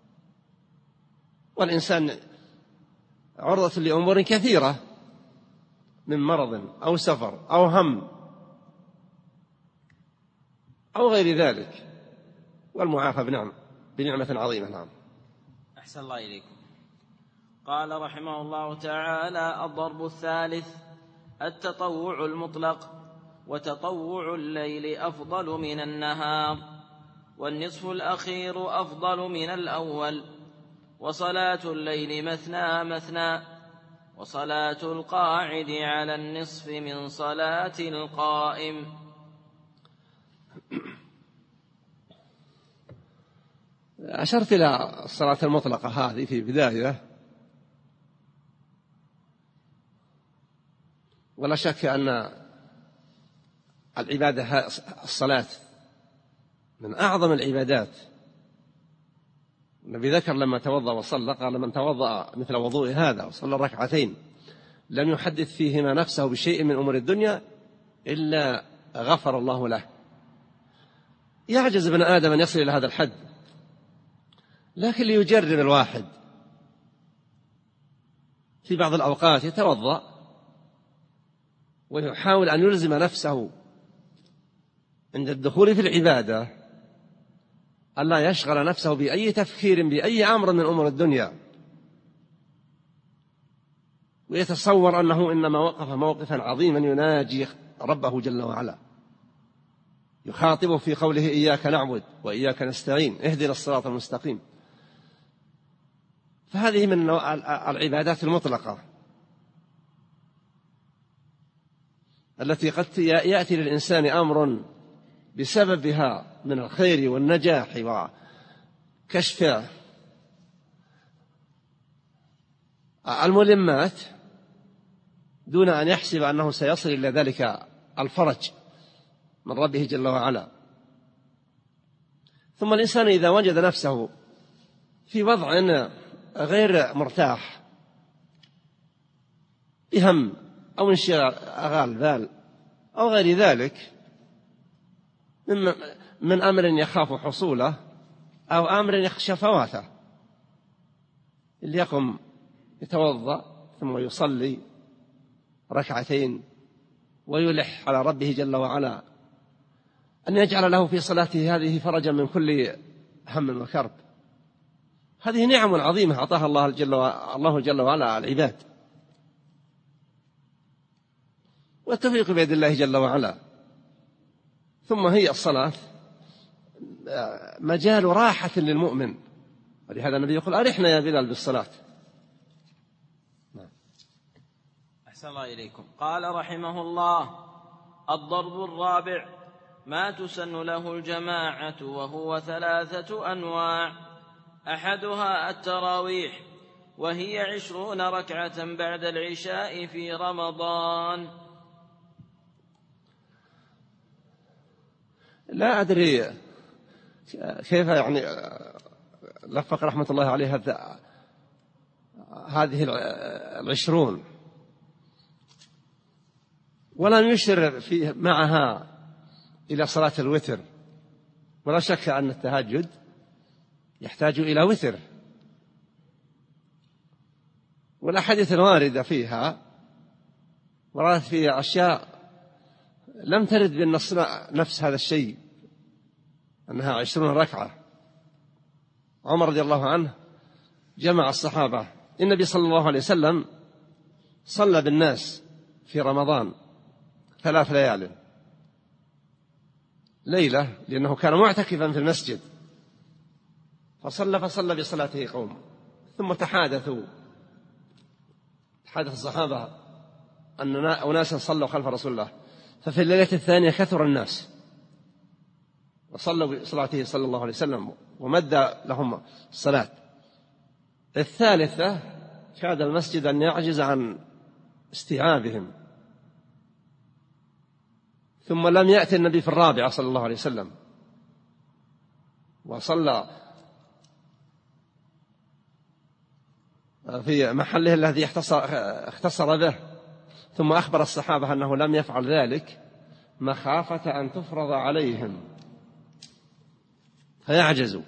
والإنسان عرضة لأمور كثيرة من مرض أو سفر أو هم أو غير ذلك، والمعافى بنعم بنعمة عظيمة. نعم. أحسن الله إليكم. قال رحمه الله تعالى: الضرب الثالث التطوع المطلق، وتطوع الليل أفضل من النهار، والنصف الأخير أفضل من الأول، وصلاة الليل مثنى مثنى، وصلاة القاعد على النصف من صلاة القائم. أشرت إلى الصلاة المطلقة هذه في بداية، ولا شك أن العبادة الصلاة من أعظم العبادات. النبي ذكر لما توضأ وصلى قال: من توضأ مثل وضوء هذا وصلى ركعتين لم يحدث فيهما نفسه بشيء من أمور الدنيا إلا غفر الله له. يعجز ابن آدم أن يصل إلى هذا الحد، لكن ليجرب الواحد في بعض الأوقات يتوضأ ويحاول أن يلزم نفسه عند الدخول في العبادة ألا يشغل نفسه بأي تفكير بأي أمر من أمور الدنيا، ويتصور أنه إنما وقف موقفا عظيما يناجي ربه جل وعلا، يخاطبه في قوله: إياك نعبد وإياك نستعين اهدنا الصراط المستقيم. فهذه من العبادات المطلقة التي قد يأتي للإنسان أمر بسببها من الخير والنجاح وكشف الملمات دون أن يحسب أنه سيصل إلى ذلك الفرج من ربه جل وعلا. ثم الإنسان إذا وجد نفسه في وضع غير مرتاح بهم أو انشغال بال أو غير ذلك من, من أمر يخاف حصوله أو أمر يخشى فواته، ليقم يتوضأ ثم يصلي ركعتين ويلح على ربه جل وعلا أن يجعل له في صلاته هذه فرجا من كل هم وكرب. هذه نعم عظيمة أعطاها الله جل وعلا, الله جل وعلا العباد، والتوفيق بيد الله جل وعلا. ثم هي الصلاة مجال راحة للمؤمن، ولهذا النبي يقول: أرحنا يا بلال بالصلاة. أحسن الله إليكم. قال رحمه الله: الضرب الرابع ما تسن له الجماعة، وهو ثلاثة أنواع: أحدها التراويح، وهي عشرون ركعة بعد العشاء في رمضان. لا أدري كيف يعني لفق رحمة الله عليه هذه العشرون، ولم يشر فيه معها إلى صلاة الوتر، ولا شك أن التهجد يحتاج إلى وتر، والأحاديث الواردة فيها وردت فيها أشياء لم ترد بالنص نفس هذا الشيء، أنها عشرون ركعة. عمر رضي الله عنه جمع الصحابة، النبي صلى الله عليه وسلم صلى بالناس في رمضان ثلاث ليال، ليلة لأنه كان معتكفا في المسجد، فصلى فصلى بصلاته قوم، ثم تحادثوا تحادث الصحابة أن أناسا صلوا خلف رسول الله، ففي الليلة الثانية كثر الناس وصلوا بصلاته صلى الله عليه وسلم ومد لهم الصلاة. الثالثة كاد المسجد أن يعجز عن استيعابهم، ثم لم يأتي النبي في الرابعة صلى الله عليه وسلم وصلى في محله الذي اختصر به، ثم أخبر الصحابة أنه لم يفعل ذلك مخافة أن تفرض عليهم فيعجزوا.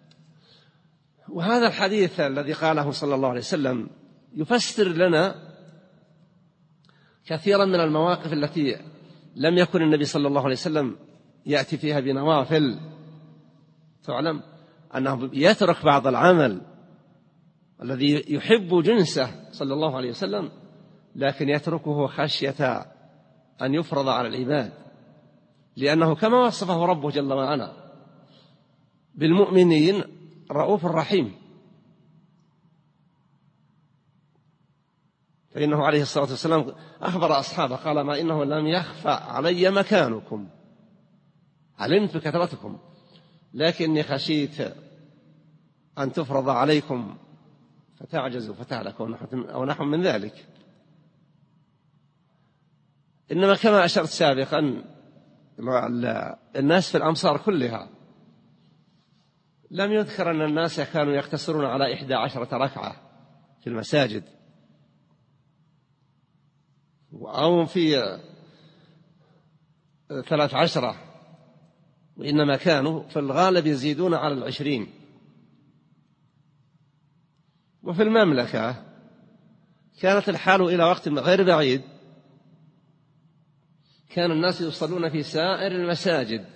وهذا الحديث الذي قاله صلى الله عليه وسلم يفسر لنا كثيرا من المواقف التي لم يكن النبي صلى الله عليه وسلم يأتي فيها بنوافل، تعلم أنه يترك بعض العمل الذي يحب جنسه صلى الله عليه وسلم، لكن يتركه خشية أن يفرض على العباد، لأنه كما وصفه ربه جل وعلا بالمؤمنين رؤوف رحيم. فإنه عليه الصلاة والسلام أخبر أصحابه قال: ما إنه لم يخفى علي مكانكم، علمت بكثرتكم، لكني خشيت أن تفرض عليكم فتعجزوا فتهلكوا أو نحو من ذلك. إنما كما أشرت سابقا الناس في الأمصار كلها لم يذكر أن الناس كانوا يقتصرون على إحدى عشرة ركعة في المساجد أو في ثلاث عشرة، وإنما كانوا في الغالب يزيدون على العشرين. وفي المملكة كانت الحال إلى وقت غير بعيد كان الناس يصلون في سائر المساجد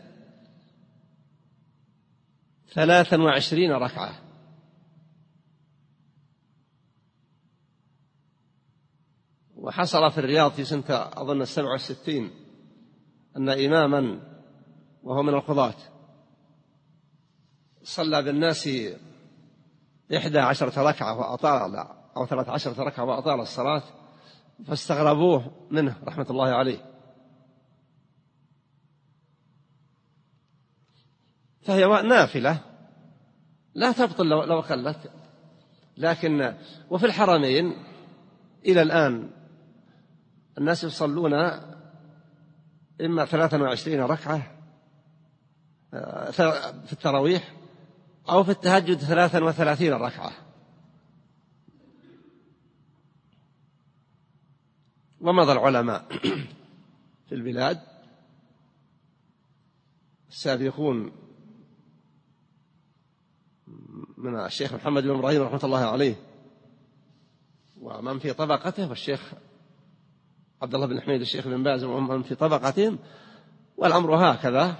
ثلاثا وعشرين ركعة، وحصل في الرياض في سنة أظن السبع والستين أن إماما وهو من القضاة صلى بالناس إحدى عشرة ركعة وأطال، أو ثلاث عشرة ركعة وأطال الصلاة، فاستغربوه منه رحمة الله عليه. فهي نافلة لا تبطل لو قلت، لكن وفي الحرمين إلى الآن الناس يصلون إما ثلاثا وعشرين ركعة في التراويح أو في التهجد ثلاثا وثلاثين ركعة. ومضى العلماء في البلاد السابقون من الشيخ محمد بن إبراهيم رحمة الله عليه ومن في طبقته، والشيخ عبد الله بن حميد الشيخ بن باز ومن في طبقتهم، والأمر هكذا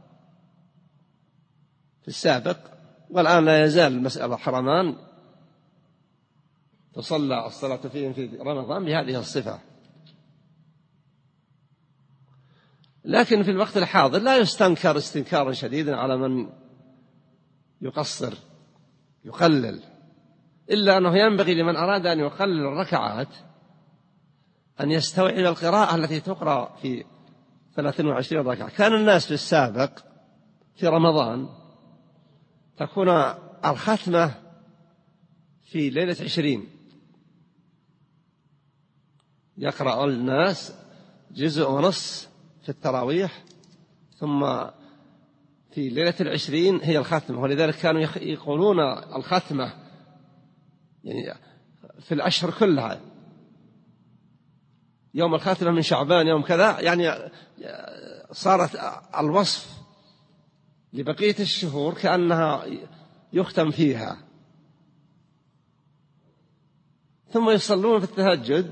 في السابق، والآن لا يزال المسألة الحرمان تصلى الصلاة فيهم في رمضان بهذه الصفة. لكن في الوقت الحاضر لا يستنكر استنكارا شديدا على من يقصر يقلل، إلا أنه ينبغي لمن أراد أن يقلل الركعات أن يستوعب القراءة التي تقرأ في ثلاثين وعشرين ركعة. كان الناس في السابق في رمضان تكون الختمة في ليلة عشرين، يقرأ الناس جزء ونص في التراويح، ثم في ليلة العشرين هي الختمة. ولذلك كانوا يقولون الختمة يعني في الأشهر كلها، يوم الختمة من شعبان يوم كذا، يعني صارت الوصف لبقية الشهور كأنها يختم فيها. ثم يصلون في التهجد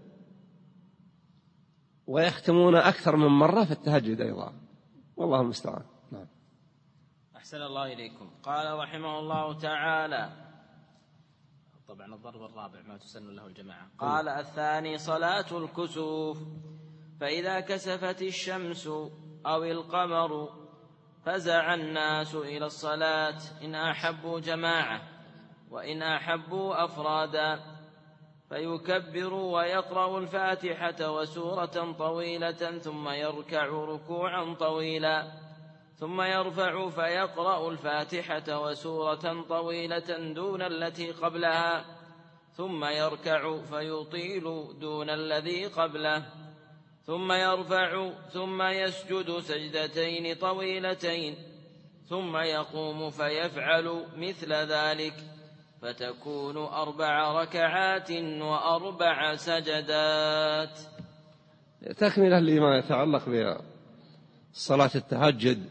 ويختمون أكثر من مرة في التهجد أيضا، والله المستعان. نعم. أحسن الله إليكم. قال رحمه الله تعالى، طبعا الضرب الرابع ما تسن له الجماعة. قال: الثاني صلاة الكسوف، فإذا كسفت الشمس أو القمر فزع الناس إلى الصلاة إن أحبوا جماعة وإن أحبوا أفرادا، فيكبر ويقرأ الفاتحة وسورة طويلة ثم يركع ركوعا طويلا، ثم يرفع فيقرأ الفاتحة وسورة طويلة دون التي قبلها، ثم يركع فيطيل دون الذي قبله، ثم يرفع ثم يسجد سجدتين طويلتين، ثم يقوم فيفعل مثل ذلك، فتكون أربع ركعات وأربع سجدات. تكملة لما يتعلق بصلاة التهجد،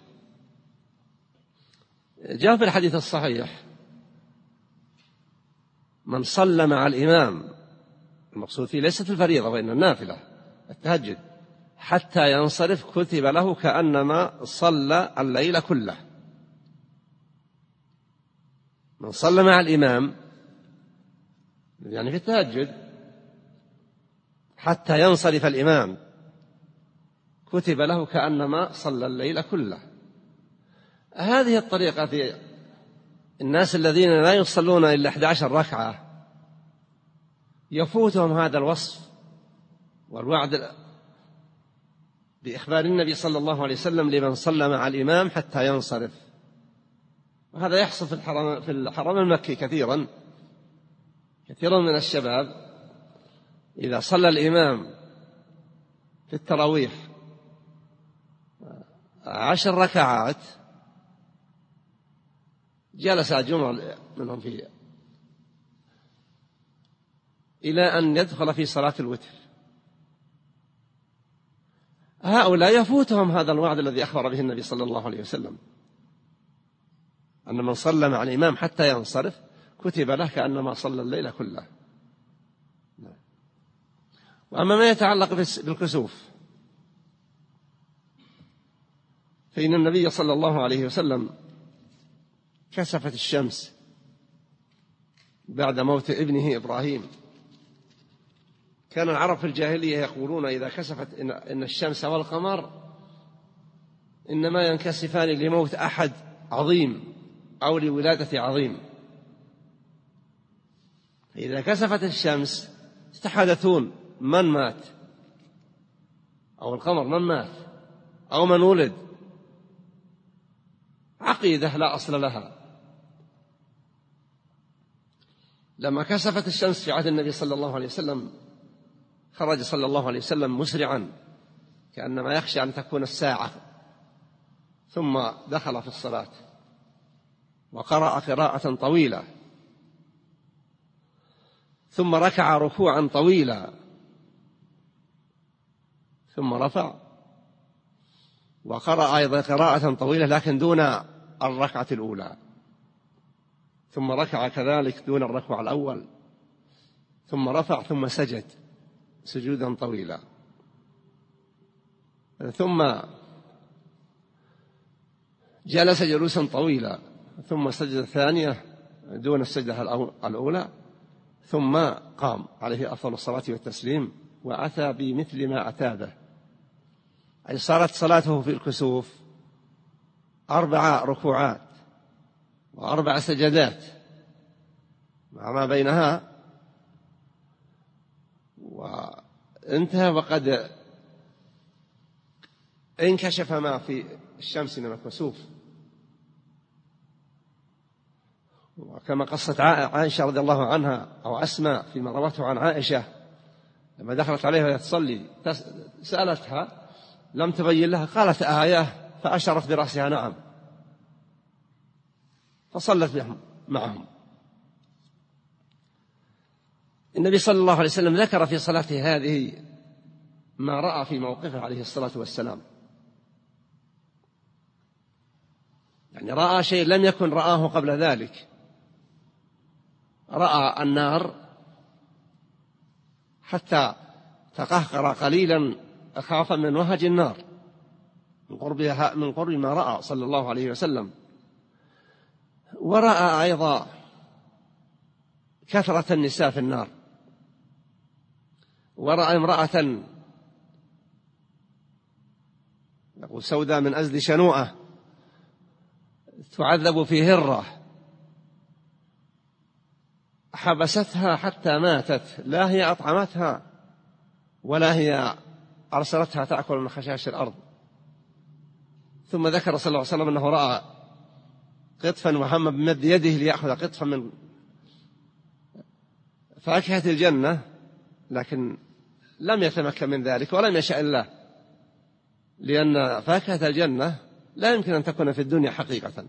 جاء في الحديث الصحيح: من صلى مع الإمام، المقصود فيه ليست الفريضة وإن النافلة التهجد، حتى ينصرف كتب له كأنما صلى الليل كله. من صلى مع الإمام يعني في التهجد حتى ينصرف الإمام كتب له كأنما صلى الليل كله. هذه الطريقة في الناس الذين لا يصلون إلا أحد عشر ركعة يفوتهم هذا الوصف والوعد بإخبار النبي صلى الله عليه وسلم لمن صلى مع الإمام حتى ينصرف. وهذا يحصل في الحرم, في الحرم المكي كثيرا. كثيرا من الشباب إذا صلى الإمام في التراويح عشر ركعات جلس جمع منهم فيه إلى أن يدخل في صلاة الوتر. هؤلاء يفوتهم هذا الوعد الذي أخبر به النبي صلى الله عليه وسلم أن من صلى مع الإمام حتى ينصرف كتب له كأنما صلى الليل كله. وأما ما يتعلق بالكسوف فإن النبي صلى الله عليه وسلم كسفت الشمس بعد موت ابنه إبراهيم. كان العرب في الجاهلية يقولون إذا كسفت إن الشمس والقمر إنما ينكسفان لموت أحد عظيم أو لولادة عظيم. إذا كسفت الشمس تتحدثون من مات أو القمر من مات أو من ولد. عقيدة لا أصل لها. لما كسفت الشمس في عهد النبي صلى الله عليه وسلم خرج صلى الله عليه وسلم مسرعا كأنما يخشى أن تكون الساعة، ثم دخل في الصلاة وقرأ قراءة طويلة، ثم ركع ركوعا طويلا، ثم رفع وقرأ أيضا قراءة طويلة لكن دون الركعة الأولى، ثم ركع كذلك دون الركوع الأول، ثم رفع ثم سجد سجودا طويلا، ثم جلس جلوسا طويلا، ثم سجد الثانية دون السجدة الأولى، ثم قام عليه أفضل الصلاة والتسليم وأتى بمثل ما أتى به. أي صارت صلاته في الكسوف أربع ركوعات وأربع سجدات مع ما بينها، وانتهى وقد انكشف ما في الشمس من الكسوف. وكما قصت عائشة رضي الله عنها أو أسماء فيما روته عن عائشة لما دخلت عليها وهي تصلي سألتها لم تبين لها، قالت آية فأشرت برأسها نعم، فصلت بهم معهم. النبي صلى الله عليه وسلم ذكر في صلاته هذه ما رأى في موقفه عليه الصلاة والسلام، يعني رأى شيء لم يكن رآه قبل ذلك. رأى النار حتى تقهقر قليلا خافا من وهج النار من قربها من قرب ما رأى صلى الله عليه وسلم. ورأى أيضا كثرة النساء في النار، ورأى امرأة يقول سوداء من أزد شنوءة تعذب في هرة حبستها حتى ماتت، لا هي أطعمتها ولا هي أرسلتها تأكل من خشاش الأرض. ثم ذكر صلى الله عليه وسلم أنه رأى قطفا وهم بمد يده ليأخذ قطفا من فاكهة الجنة، لكن لم يتمكن من ذلك ولم يشاء الله، لأن فاكهة الجنة لا يمكن أن تكون في الدنيا حقيقة.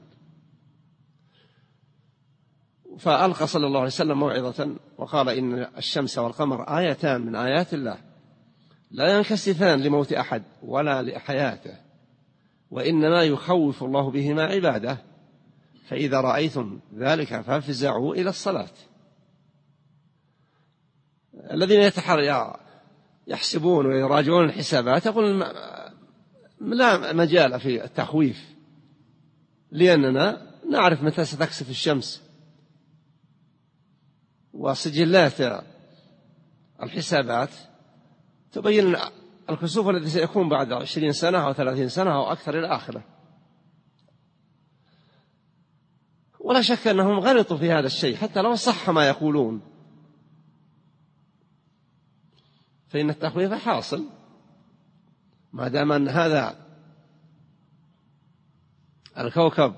فألقى صلى الله عليه وسلم موعظة وقال إن الشمس والقمر آيتان من آيات الله لا ينكسفان لموت أحد ولا لحياته، وإنما يخوف الله بهما عباده، فإذا رأيتم ذلك فافزعوا إلى الصلاة. الذين يحسبون ويراجعون الحسابات يقول لا مجال في التخويف، لأننا نعرف متى ستكسف الشمس، وسجلات الحسابات تبين الكسوف الذي سيكون بعد عشرين سنة أو ثلاثين سنة أو أكثر إلى آخره. ولا شك أنهم غلطوا في هذا الشيء حتى لو صح ما يقولون، فإن التخويف حاصل ما دام أن هذا الكوكب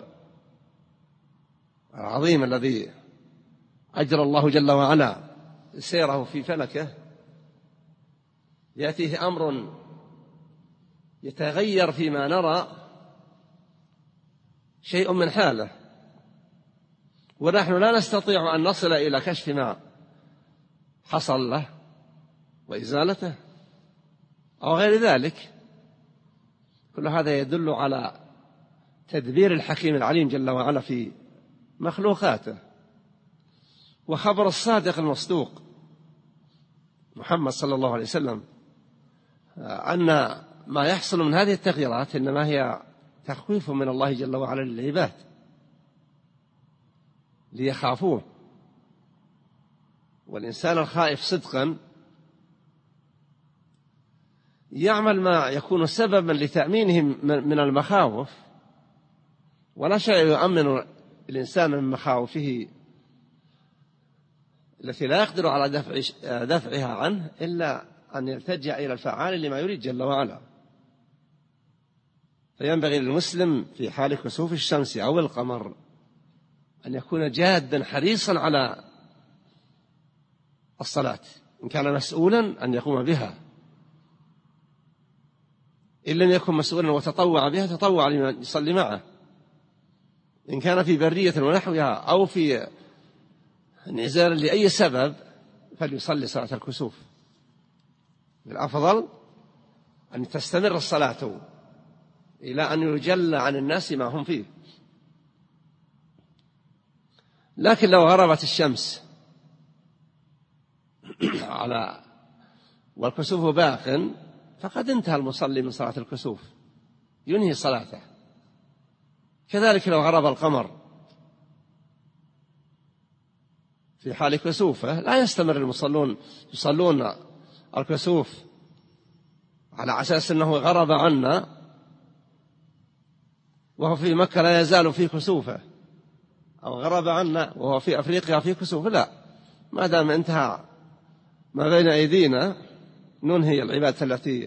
العظيم الذي أجرى الله جل وعلا سيره في فلكه يأتيه أمر يتغير فيما نرى شيء من حاله، ونحن لا نستطيع أن نصل إلى كشف ما حصل له وإزالته أو غير ذلك. كل هذا يدل على تدبير الحكيم العليم جل وعلا في مخلوقاته، وخبر الصادق المصدوق محمد صلى الله عليه وسلم أن ما يحصل من هذه التغييرات إنما هي تخويف من الله جل وعلا للعباد ليخافوه. والإنسان الخائف صدقا يعمل ما يكون سببا لتأمينه من المخاوف، ولا شيء يؤمن الإنسان من مخاوفه التي لا يقدر على دفع دفعها عنه إلا أن يلتجأ إلى الفعال لما يريد جل وعلا. فينبغي للمسلم في حال كسوف الشمس أو القمر أن يكون جادا حريصا على الصلاة، إن كان مسؤولا أن يقوم بها، إن لم يكن مسؤولا وتطوع بها تطوع لمن يصلي معه، إن كان في برية ونحوها أو في انعزال لأي سبب فليصلي صلاة الكسوف. الأفضل أن تستمر الصلاة إلى أن يجلى عن الناس ما هم فيه. لكن لو غربت الشمس على والكسوف باق فقد انتهى المصلي من صلاة الكسوف، ينهي صلاته. كذلك لو غرب القمر في حال كسوفه لا يستمر المصلون يصلون الكسوف على أساس أنه غرب عنا وهو في مكة لا يزال في كسوفه، أو غرب عنا وهو في أفريقيا في كسوفه. لا، ما دام انتهى ما بين أيدينا ننهي العبادة التي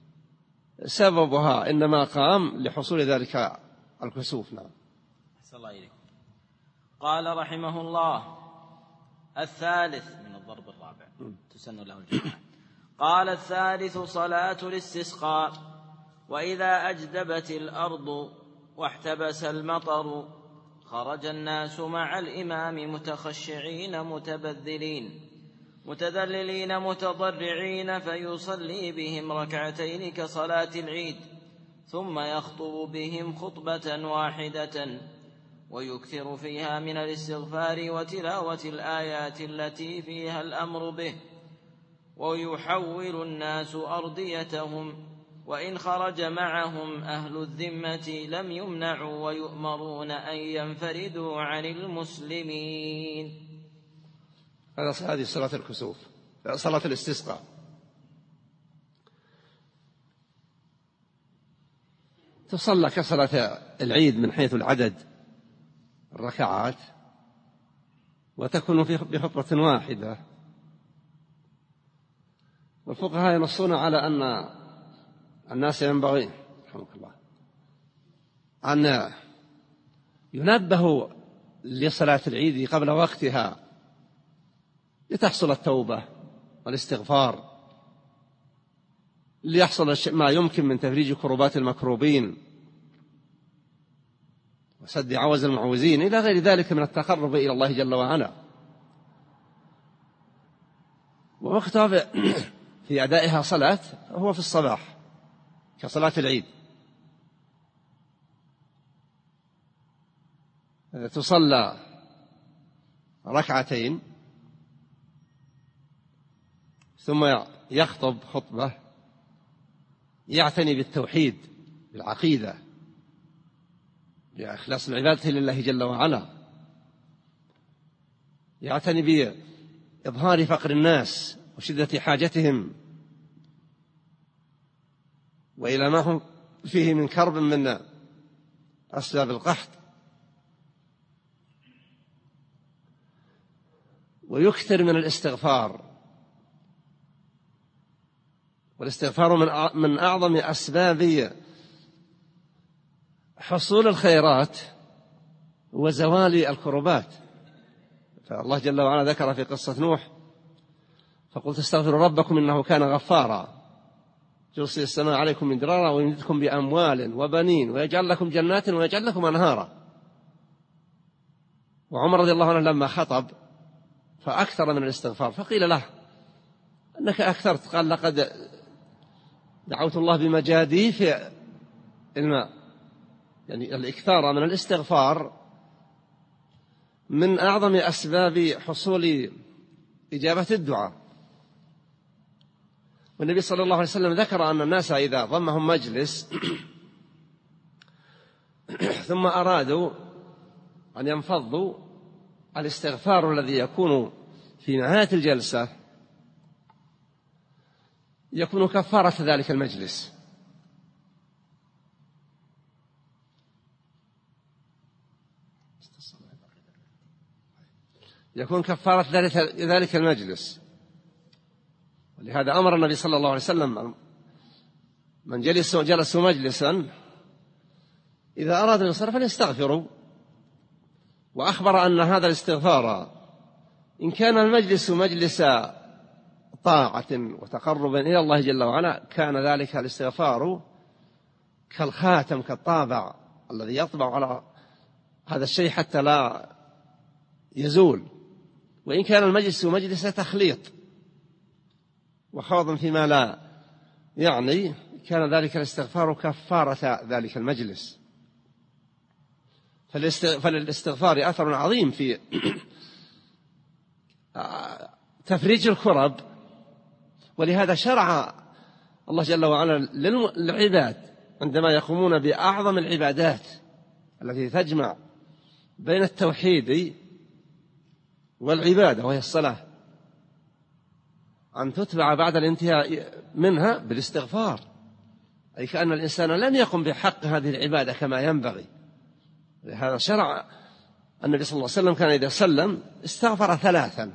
سببها إنما قام لحصول ذلك الكسوف. نعم. أحسن الله إليكم. قال رحمه الله: الثالث من الضرب الرابع تسن له الجماعة. قال: الثالث صلاة الاستسقاء. وإذا أجدبت الأرض واحتبس المطر خرج الناس مع الإمام متخشعين متبذلين متذللين متضرعين فيصلي بهم ركعتين كصلاة العيد، ثم يخطب بهم خطبة واحدة ويكثر فيها من الاستغفار وتلاوة الآيات التي فيها الأمر به، ويحول الناس أرضيتهم، وإن خرج معهم أهل الذمة لم يمنعوا ويؤمرون أن ينفردوا عن المسلمين. هذه صلاة الكسوف، صلاة الاستسقاء. تصلى كصلاة العيد من حيث العدد الركعات، وتكون بخطبة واحدة. والفقهاء ينصون على أن الناس ينبغي رحمك الله أن ينبهوا لصلاة العيد قبل وقتها لتحصل التوبة والاستغفار، ليحصل ما يمكن من تفريج كربات المكروبين وسد عوز المعوزين إلى غير ذلك من التقرب إلى الله جل وعلا. ووقتها في أدائها صلاة هو في الصباح كصلاة العيد، تصلى ركعتين ثم يخطب خطبة يعتني بالتوحيد بالعقيدة بإخلاص العبادة لله جل وعلا، يعتني بإظهار فقر الناس وشدة حاجتهم وإلى ما هم فيه من كرب من أسباب القحط، ويكثر من الاستغفار، والاستغفار من أعظم أسباب حصول الخيرات وزوال الكربات. فالله جل وعلا ذكر في قصة نوح: فقلت استغفروا ربكم إنه كان غفارا يرسل السماء عليكم مدرارا ويمددكم بأموال وبنين ويجعل لكم جنات ويجعل لكم أنهارا. وعمر رضي الله عنه لما خطب فأكثر من الاستغفار، فقيل له: أنك أكثرت؟ قال: لقد دعوت الله بمجاديف الماء. يعني الإكثار من الاستغفار من أعظم أسباب حصول إجابة الدعاء. والنبي صلى الله عليه وسلم ذكر أن الناس إذا ضمهم مجلس ثم أرادوا أن ينفضوا، الاستغفار الذي يكون في نهاية الجلسة يكون كفارة ذلك المجلس. يكون كفارة ذلك المجلس. ولهذا أمر النبي صلى الله عليه وسلم من جلس جلسوا مجلسا إذا أرادوا الانصراف فليستغفروا، وأخبر أن هذا الاستغفار إن كان المجلس مجلس طاعة وتقرب إلى الله جل وعلا كان ذلك الاستغفار كالخاتم كالطابع الذي يطبع على هذا الشيء حتى لا يزول. وإن كان المجلس مجلس تخليط وخوض فيما لا يعني كان ذلك الاستغفار كفارة ذلك المجلس. فالاستغفار أثر عظيم في تفريج الكرب، ولهذا شرع الله جل وعلا للعباد عندما يقومون بأعظم العبادات التي تجمع بين التوحيد والعبادة وهي الصلاة أن تتبع بعد الانتهاء منها بالاستغفار، أي كأن الإنسان لم يقم بحق هذه العبادة كما ينبغي. لهذا شرع النبي صلى الله عليه وسلم كان إذا سلم استغفر ثلاثا،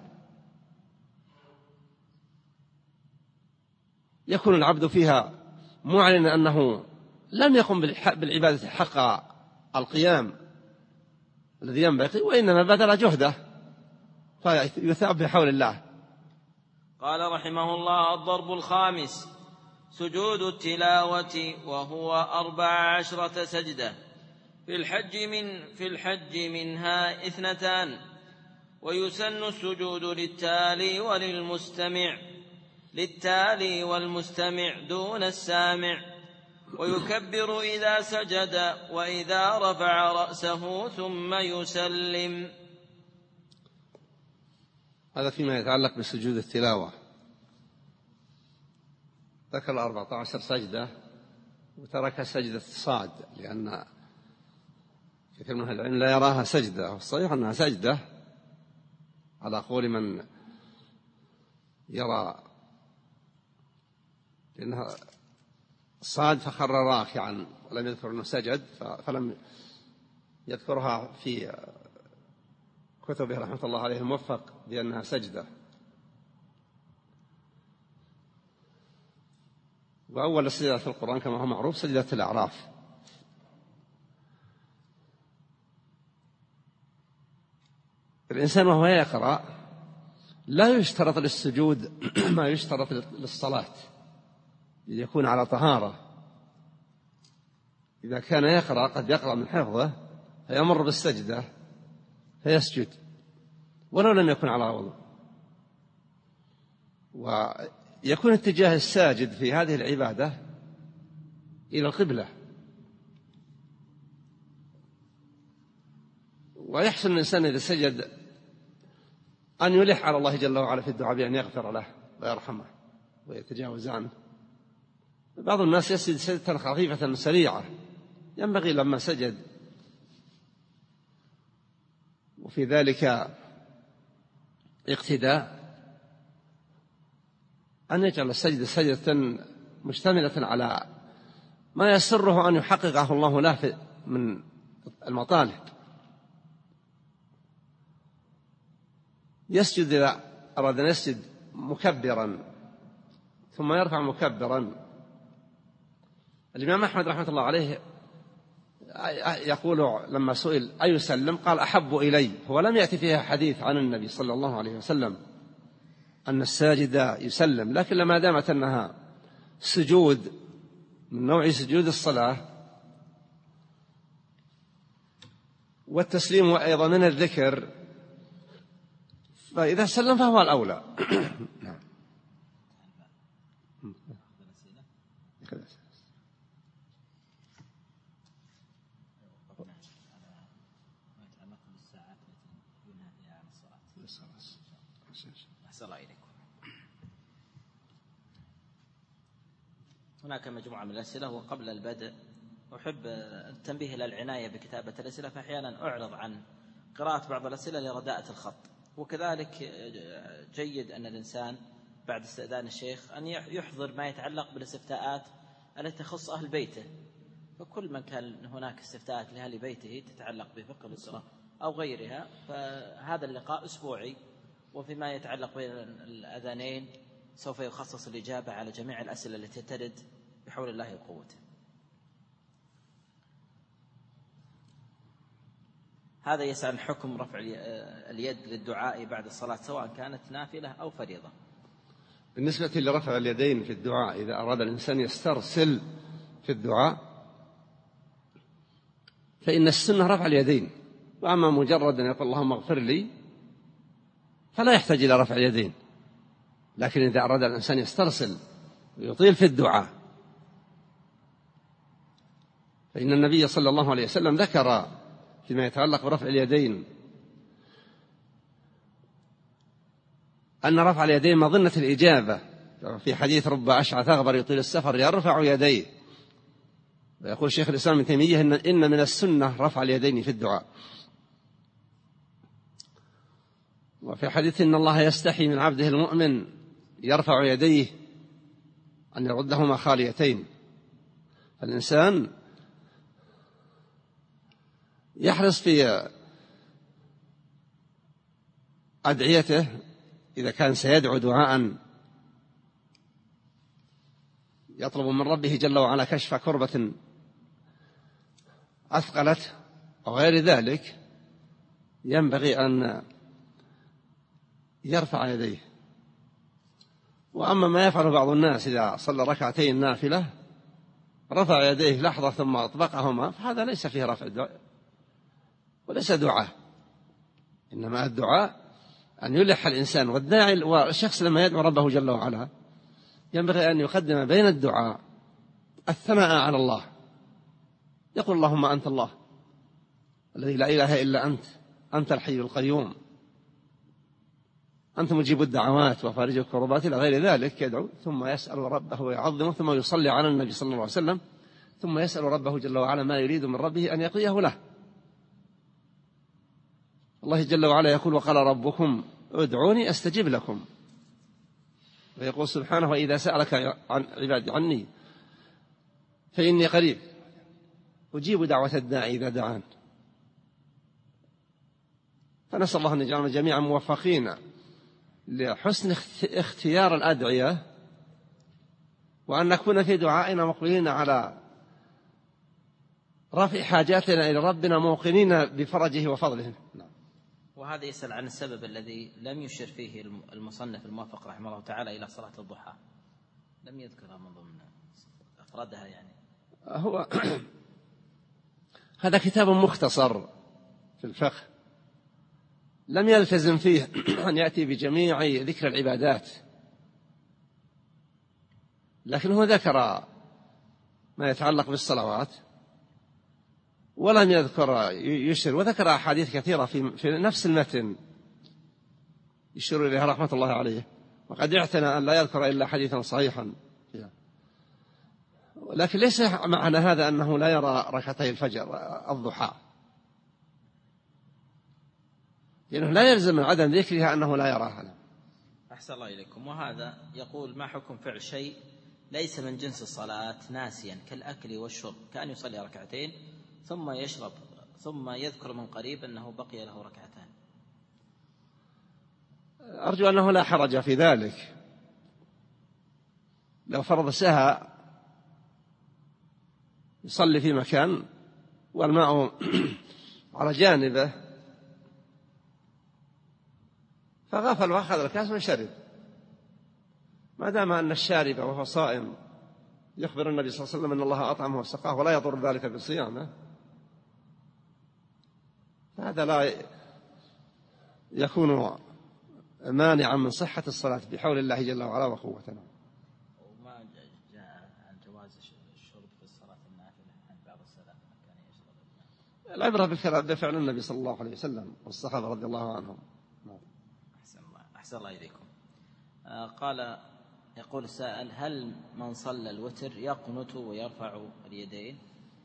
يكون العبد فيها معلنا أنه لم يقم بالعبادة حق القيام الذي ينبغي، وإنما بذل جهده فيثاب بحول الله. قال رحمه الله: الضرب الخامس سجود التلاوة، وهو أربع عشرة سجدة. في الحج من في الحج منها اثنتان، ويسن السجود للتالي وللمستمع، للتالي والمستمع دون السامع، ويكبر إذا سجد وإذا رفع رأسه ثم يسلم. هذا فيما يتعلق بسجود التلاوة. ذكر أربعة عشر سجدة وترك سجدة الصاد، لأن كثير من العلم لا يراها سجدة، والصحيح أنها سجدة على قول من يرى لأنها صاد فخر راكعا ولم يذكر أنه سجد، فلم يذكرها في كتبه رحمة الله عليه الموفق بأنها سجدة. وأول السجدة في القرآن كما هو معروف سجدة الأعراف. الإنسان وهو يقرأ لا يشترط للسجود ما يشترط للصلاة، يكون على طهارة. إذا كان يقرأ قد يقرأ من حفظه فيمر بالسجدة فيسجد ولو لم يكن على وضوء، ويكون اتجاه الساجد في هذه العبادة إلى القبلة. ويحسن الإنسان إذا سجد أن يلح على الله جل وعلا في الدعاء بأن يغفر له ويرحمه. ويتجاوز عنه. بعض الناس يسجد سجدة خفيفة سريعة، ينبغي لما سجد وفي ذلك اقتداء أن يجعل السجدة سجدة مشتملة على ما يسره أن يحققه الله له من المطالب. يسجد إذا أراد أن يسجد مكبرا ثم يرفع مكبرا. الإمام أحمد رحمة الله عليه يقول لما سئل أي يسلم قال أحب إلي، هو لم يأتي فيها حديث عن النبي صلى الله عليه وسلم أن الساجد يسلم، لكن لما دامت أنها سجود من نوع سجود الصلاة والتسليم أيضا من الذكر، فإذا سلم فهو الأولى. هناك مجموعة من الأسئلة، وقبل البدء أحب التنبيه إلى العناية بكتابة الأسئلة، فأحيانا أعرض عن قراءة بعض الأسئلة لرداءة الخط، وكذلك جيد أن الإنسان بعد استئذان الشيخ أن يحضر ما يتعلق بالاستفتاءات التي تخص أهل بيته، فكل من كان هناك استفتاءات لأهل بيته تتعلق بفقه الأسرة أو غيرها، فهذا اللقاء أسبوعي، وفيما يتعلق بين الأذانين سوف يخصص الإجابة على جميع الأسئلة التي ترد بحول الله وقوته. هذا يسأل حكم رفع اليد للدعاء بعد الصلاة سواء كانت نافلة أو فريضة. بالنسبة لرفع اليدين في الدعاء، إذا أراد الإنسان يسترسل في الدعاء فإن السنة رفع اليدين، وأما مجرد أن يقول اللهم اغفر لي فلا يحتاج إلى رفع اليدين. لكن إذا أراد الإنسان يسترسل ويطيل في الدعاء فإن النبي صلى الله عليه وسلم ذكر فيما يتعلق برفع اليدين أن رفع اليدين مظنة الإجابة، في حديث رب أشعث أغبر يطيل السفر يرفع يديه، ويقول شيخ الإسلام ابن تيمية إن من السنة رفع اليدين في الدعاء. وفي حديث إن الله يستحي من عبده المؤمن يرفع يديه أن يردهما خاليتين. فالإنسان يحرص في أدعيته إذا كان سيدعو دعاء يطلب من ربه جل وعلا كشف كربة أثقلت أو غير ذلك، ينبغي أن يرفع يديه. وأما ما يفعل بعض الناس إذا صلى ركعتين نافلة رفع يديه لحظة ثم أطبقهما، فهذا ليس فيه رفع الدعاء وليس دعاء، إنما الدعاء أن يلح الإنسان والداعي. والشخص لما يدعو ربه جل وعلا ينبغي أن يقدم بين الدعاء الثناء على الله، يقول اللهم أنت الله الذي لا إله إلا أنت، أنت الحي القيوم، أنت مجيب الدعوات وفارج الكربات إلى غير ذلك، يدعو ثم يسأل ربه ويعظمه ثم يصلي على النبي صلى الله عليه وسلم ثم يسأل ربه جل وعلا ما يريد من ربه أن يقضيه له. الله جل وعلا يقول وقال ربكم ادعوني أستجب لكم، ويقول سبحانه وإذا سألك عن عبادي عني فإني قريب أجيب دعوة الداعي إذا دعان. فنسأل الله أن يجعلنا جميعا موفقين لحسن اختيار الأدعية، وأن نكون في دعائنا مقبلين على رفع حاجاتنا إلى ربنا موقنين بفرجه وفضله. وهذا يسأل عن السبب الذي لم يشر فيه المصنف الموفق رحمه الله تعالى إلى صلاة الضحى، لم يذكرها من ضمن أفرادها يعني. هو هذا كتاب مختصر في الفقه لم يلتزم فيه أن يأتي بجميع ذكر العبادات، لكن هو ذكر ما يتعلق بالصلوات ولم يذكر يشير، وذكر أحاديث كثيرة في, في نفس المتن يشير إليها رحمة الله عليه، وقد اعتنى أن لا يذكر إلا حديثا صحيحا فيها. لكن ليس معنى هذا أنه لا يرى ركعتي الفجر الضحى، لأنه لا يلزم من عدم ذكرها أنه لا يراها. أحسن الله إليكم. وهذا يقول: ما حكم فعل شيء ليس من جنس الصلاة ناسيا كالأكل والشرب، كأن يصلي ركعتين ثم يشرب ثم يذكر من قريب أنه بقي له ركعتان؟ أرجو أنه لا حرج في ذلك. لو فرض سهى يصلي في مكان والماء على جانبه فغفل وأخذ الكاس وشرب، ما دام أن الشارب وهو صائم يخبر النبي صلى الله عليه وسلم أن الله أطعمه وسقاه ولا يضر ذلك بصيامه، هذا لا يكون مانعا من صحة الصلاة بحول الله جل وعلا وقوته. وما جاء عن جواز الشرب في الصلاة النافلة عن بعض السلف كان يشرب. العبرة بفعل النبي صلى الله عليه وسلم والصحابة رضي الله عنهم. أحسن الله, أحسن الله إليكم. آه قال يقول السائل: هل من صلى الوتر يقنت ويرفع اليدين؟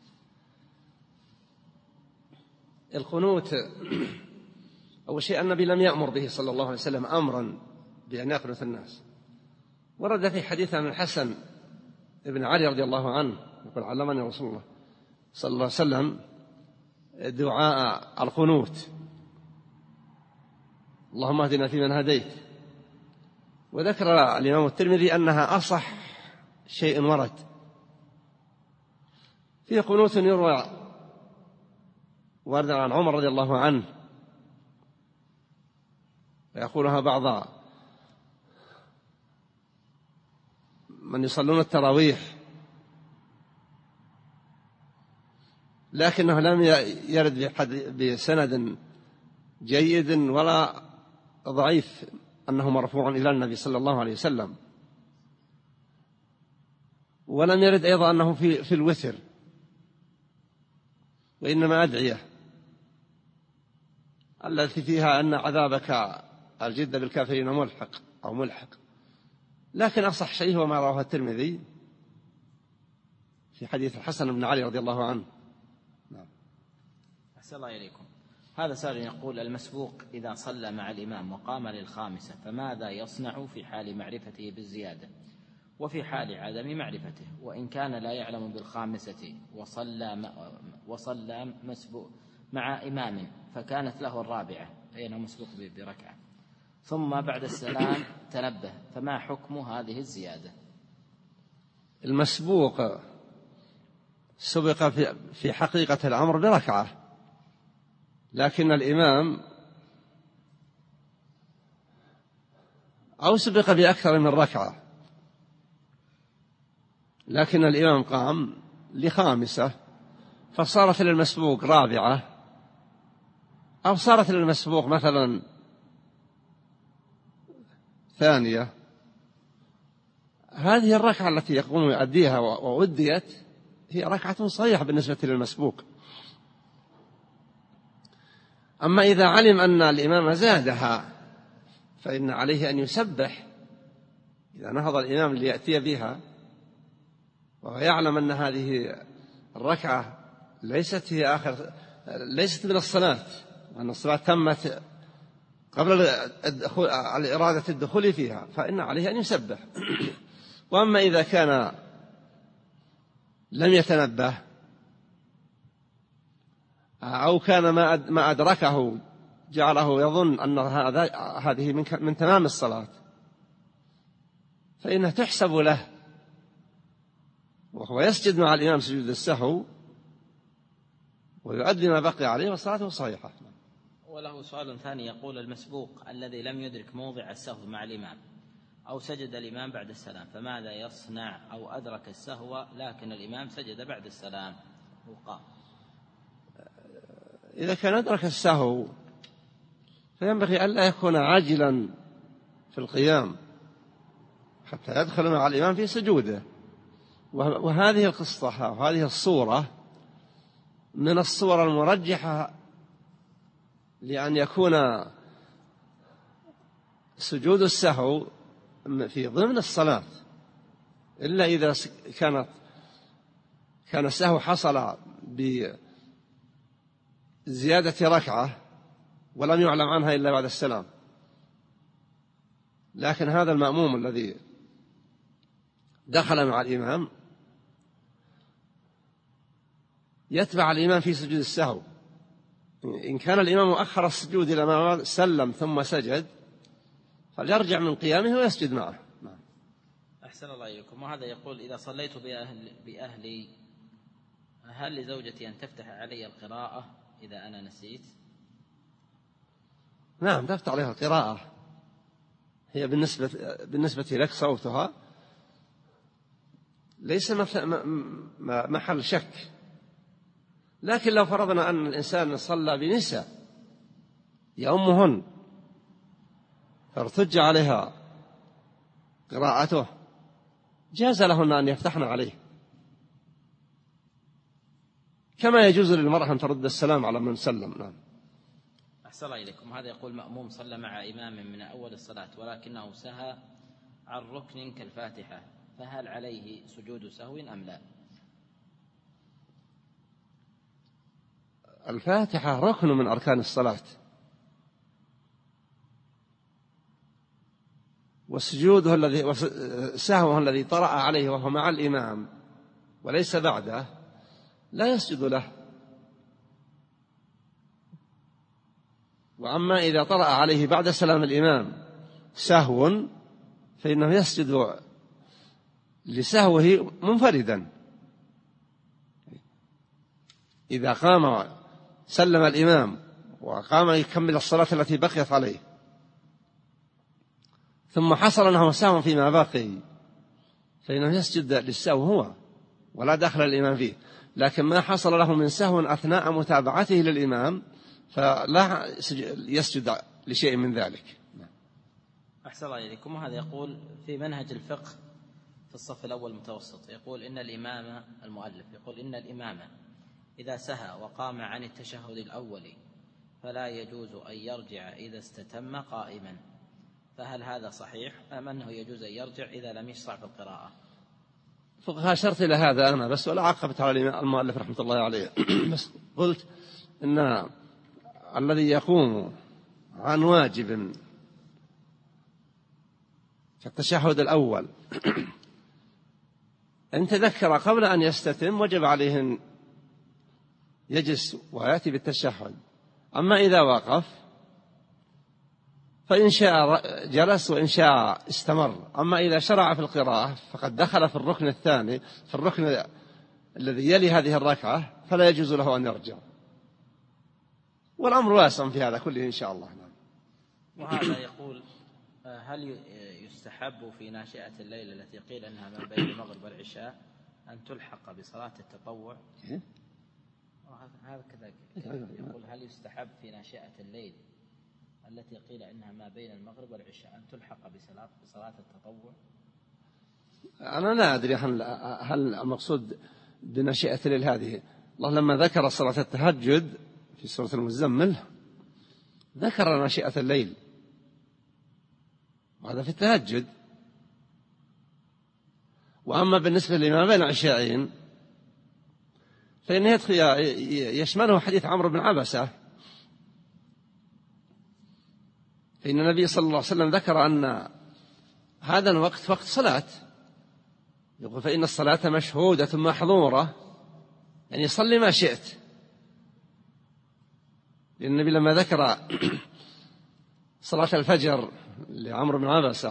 القنوت أول شيء النبي لم يأمر به صلى الله عليه وسلم أمرا بأن يقنت الناس. ورد في حديث عن الحسن ابن علي رضي الله عنه يقول: علمني رسول الله صلى الله عليه وسلم دعاء القنوت: اللهم اهدنا فيمن هديت. وذكر الإمام الترمذي أنها أصح شيء ورد. في قنوت يروى ورد عن عمر رضي الله عنه ويقولها بعض من يصلون التراويح، لكنه لم يرد بسند جيد ولا ضعيف أنه مرفوع إلى النبي صلى الله عليه وسلم، ولم يرد أيضا أنه في, في الوتر، وإنما أدعية التي فيها أن عذابك الجد بالكافرين ملحق أو ملحق. لكن أصح شيء هو ما رواه الترمذي في حديث الحسن بن علي رضي الله عنه. نعم. أحسن الله إليكم. هذا سائل يقول: المسبوق إذا صلى مع الإمام وقام للخامسة فماذا يصنع في حال معرفته بالزيادة وفي حال عدم معرفته؟ وإن كان لا يعلم بالخامسة وصلى وصلى مسبوق مع إمام فكانت له الرابعة أي أنه مسبوق بركعة ثم بعد السلام تنبه، فما حكم هذه الزيادة؟ المسبوق سبق في حقيقة الأمر بركعة، لكن الإمام أو سبق بأكثر من ركعة، لكن الإمام قام لخامسة فصارت للمسبوق رابعة، أو صارت للمسبوق مثلا ثانية. هذه الركعة التي يقوم يؤديها وأديت هي ركعة صحيحة بالنسبة للمسبوق. أما إذا علم أن الإمام زادها فإن عليه أن يسبح إذا نهض الإمام ليأتي بها، وهو يعلم أن هذه الركعة ليست هي آخر ليست من الصلاة، وأن الصلاة تمت قبل الإرادة الدخول فيها، فإن عليه أن يسبح. وأما إذا كان لم يتنبه أو كان ما أدركه جعله يظن أن هذه من تمام الصلاة فإنها تحسب له وهو يسجد مع الإمام سجود السهو ويؤدي ما بقي عليه وصلاته صحيحة. وله سؤال ثاني يقول: المسبوق الذي لم يدرك موضع السهو مع الإمام أو سجد الإمام بعد السلام فماذا يصنع؟ أو أدرك السهو لكن الإمام سجد بعد السلام وقام. إذا كان أدرك السهو فينبغي أن لا يكون عاجلا في القيام حتى يدخل مع الإمام في سجوده. وهذه القصة وهذه الصورة من الصور المرجحة لأن يكون سجود السهو في ضمن الصلاة، إلا إذا كانت كان السهو حصل بزيادة ركعة ولم يعلم عنها إلا بعد السلام. لكن هذا المأموم الذي دخل مع الإمام يتبع الإمام في سجود السهو. إن كان الإمام أخر السجود إلى ما سلم ثم سجد فليرجع من قيامه ويسجد معه. أحسن الله إليكم. وهذا يقول: إذا صليت بأهل بأهلي هل لزوجتي أن تفتح علي القراءة إذا أنا نسيت؟ نعم، تفتح عليها القراءة. هي بالنسبة بالنسبة لك صوتها ليس محل شك. لكن لو فرضنا أن الإنسان صلى بنساء يؤمهن فارتج عليها قراءته جاز لهن أن يفتحن عليه، كما يجوز للمرأة أن ترد السلام على من سلم. نعم. أحسن الله إليكم. هذا يقول: مأموم صلى مع إمام من أول الصلاة ولكنه سهى عن ركن كالفاتحة، فهل عليه سجود سهو أم لا؟ الفاتحة ركن من أركان الصلاة، والسجود الذي سهوه الذي طرأ عليه وهو مع الإمام وليس بعده لا يسجد له. وأما إذا طرأ عليه بعد سلام الإمام سهو فإنه يسجد لسهوه منفردا. إذا قام سلم الإمام وقام يكمل الصلاة التي بقيت عليه ثم حصل له سهو فيما بقي فإنه يسجد للسهو هو ولا دخل الإمام فيه. لكن ما حصل له من سهو أثناء متابعته للإمام فلا يسجد لشيء من ذلك. أحسن الله إليكم. وهذا يقول: في منهج الفقه في الصف الأول المتوسط يقول إن الإمام المؤلف يقول إن الإمام إذا سهى وقام عن التشهد الأول فلا يجوز أن يرجع إذا استتم قائما، فهل هذا صحيح أم أنه يجوز أن يرجع إذا لم يشرع في القراءة؟ فقه أشرت إلى هذا أنا بس ولا عقبت على المؤلف رحمة الله عليه. بس قلت إن الذي يقوم عن واجب كالتشهد الأول إن تذكر قبل أن يستتم وجب عليه أن يجلس ويأتي بالتشهد. أما إذا وقف فإن شاء جلس وإن شاء استمر. أما إذا شرع في القراءة فقد دخل في الركن الثاني في الركن الذي يلي هذه الركعة فلا يجوز له أن يرجع. والأمر واسع في هذا كله إن شاء الله. وهذا يقول: هل يستحب في ناشئة الليل التي قيل أنها ما بين المغرب والعشاء أن تلحق بصلاة التطوع؟ هذا كذلك يقول: هل يستحب في ناشئة الليل التي قيل إنها ما بين المغرب والعشاء أن تلحق بصلاة بصلاة التطوع؟ أنا لا أدري هل هل المقصود بناشئة الليل هذه. الله لما ذكر صلاة التهجد في سورة المزمل ذكر ناشئة الليل، وهذا في التهجد. وأما بالنسبة لما بين عشاءين فإنه يدخل يشمله حديث عمرو بن عبسة، فإن النبي صلى الله عليه وسلم ذكر أن هذا الوقت وقت صلاة، يقول: فإن الصلاة مشهودة محظورة، يعني صلي ما شئت. لأن النبي لما ذكر صلاة الفجر لعمرو بن عبسة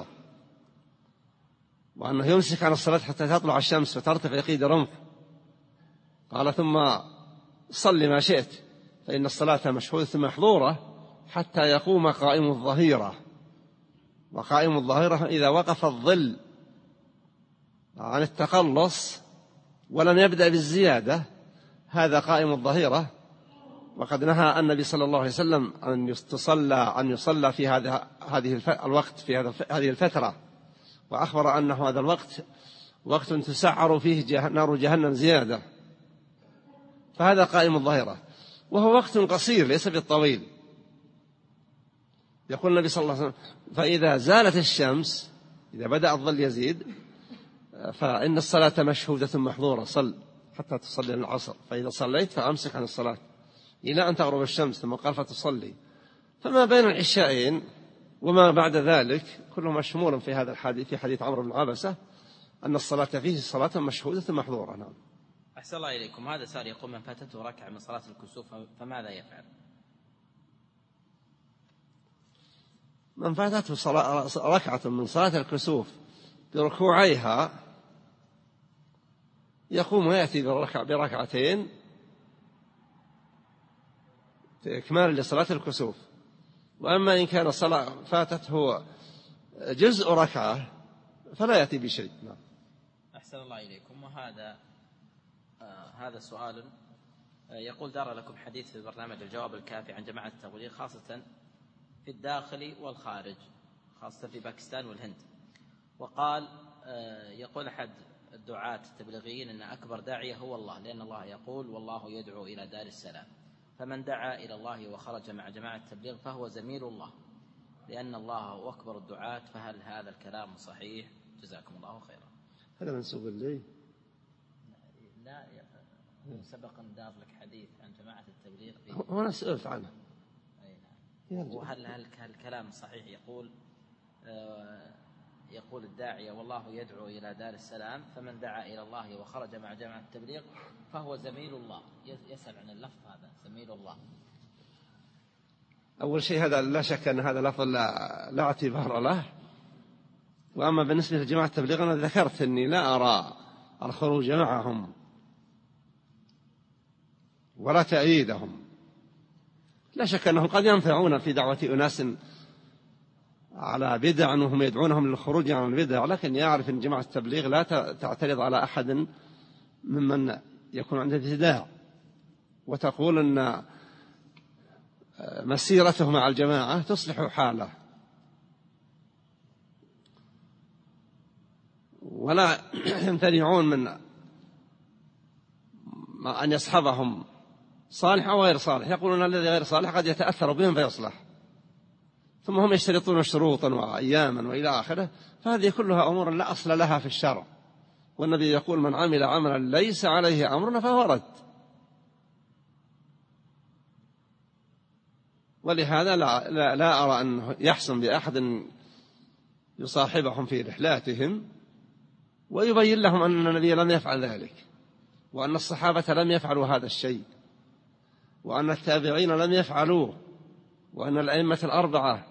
وأنه يمسك عن الصلاة حتى تطلع الشمس وترتفع قيد رمح، قال: ثم صل ما شئت فإن الصلاة مشهودة محظورة حتى يقوم قائم الظهيرة. وقائم الظهيرة إذا وقف الظل عن التقلص ولم يبدأ بالزيادة هذا قائم الظهيرة. وقد نهى النبي صلى الله عليه وسلم أن يصلى أن يصلى في هذا هذه الوقت في هذه الفترة، وأخبر أنه هذا الوقت وقت تسعر فيه نار جهنم زيادة، فهذا قائم الظهيرة، وهو وقت قصير ليس بالطويل. يقول النبي صلى الله عليه وسلم: فإذا زالت الشمس إذا بدأ الظل يزيد فإن الصلاة مشهودة محظورة، صل حتى تصلي العصر، فإذا صليت فأمسك عن الصلاة إلى أن تغرب الشمس، ثم قال فتصلي. فما بين العشاءين وما بعد ذلك كله مشمول في هذا الحديث، في حديث عمرو بن عبسة أن الصلاة فيه صلاة مشهودة محظورة. نعم. أحسن الله إليكم. هذا سؤال يقول: من فاتته ركعة من صلاة الكسوف فماذا يفعل؟ من فاتته ركعة من صلاة الكسوف بركوعيها يقوم ويأتي بركعتين إكمال لصلاة الكسوف. وأما إن كان الصلاة فاتته جزء ركعة فلا يأتي بشيء. نعم. أحسن الله إليكم. وهذا آه هذا سؤال آه يقول: دار لكم حديث في برنامج الجواب الكافي عن جماعة التبليغ خاصة في الداخل والخارج، خاصة في باكستان والهند. وقال آه يقول أحد الدعاة التبليغيين أن أكبر داعية هو الله، لأن الله يقول: والله يدعو إلى دار السلام، فمن دعا إلى الله وخرج مع جماعة التبليغ فهو زميل الله، لأن الله هو أكبر الدعاة. فهل هذا الكلام صحيح؟ جزاكم الله خيرا. هذا منسوب لي؟ لا، سبق أن دار لك حديث عن جماعة التبليغ. وأنا سألت عنه. أي نعم. وهل هل الكلام صحيح؟ يقول آه يقول الداعية: والله يدعو إلى دار السلام، فمن دعا إلى الله وخرج مع جماعة التبليغ فهو زميل الله. يسأل عن اللفظ هذا، زميل الله. أول شيء هذا لا شك أن هذا لفظ لا, لا اعتبار له. وأما بالنسبة لجماعة التبليغ أنا ذكرت أني لا أرى الخروج معهم ولا تأييدهم. لا شك أنهم قد ينفعون في دعوة أناس على بدع أنهم يدعونهم للخروج عن البدع، لكن يعرف أن جماعة التبليغ لا تعترض على أحد ممن يكون عنده ابتداع، وتقول أن مسيرته مع الجماعة تصلح حاله، ولا يمتنعون من أن يصحبهم صالح أو غير صالح. يقولون الذي غير صالح قد يتأثر بهم فيصلح، ثم هم يشترطون شروطا وأياما وإلى آخره. فهذه كلها أمور لا أصل لها في الشرع، والنبي يقول: من عمل عملا ليس عليه أمرنا فهو رد. ولهذا لا, لا, لا أرى أن يحسن بأحد يصاحبهم في رحلاتهم ويبين لهم أن النبي لم يفعل ذلك، وأن الصحابة لم يفعلوا هذا الشيء، وأن التابعين لم يفعلوه، وأن الأئمة الأربعة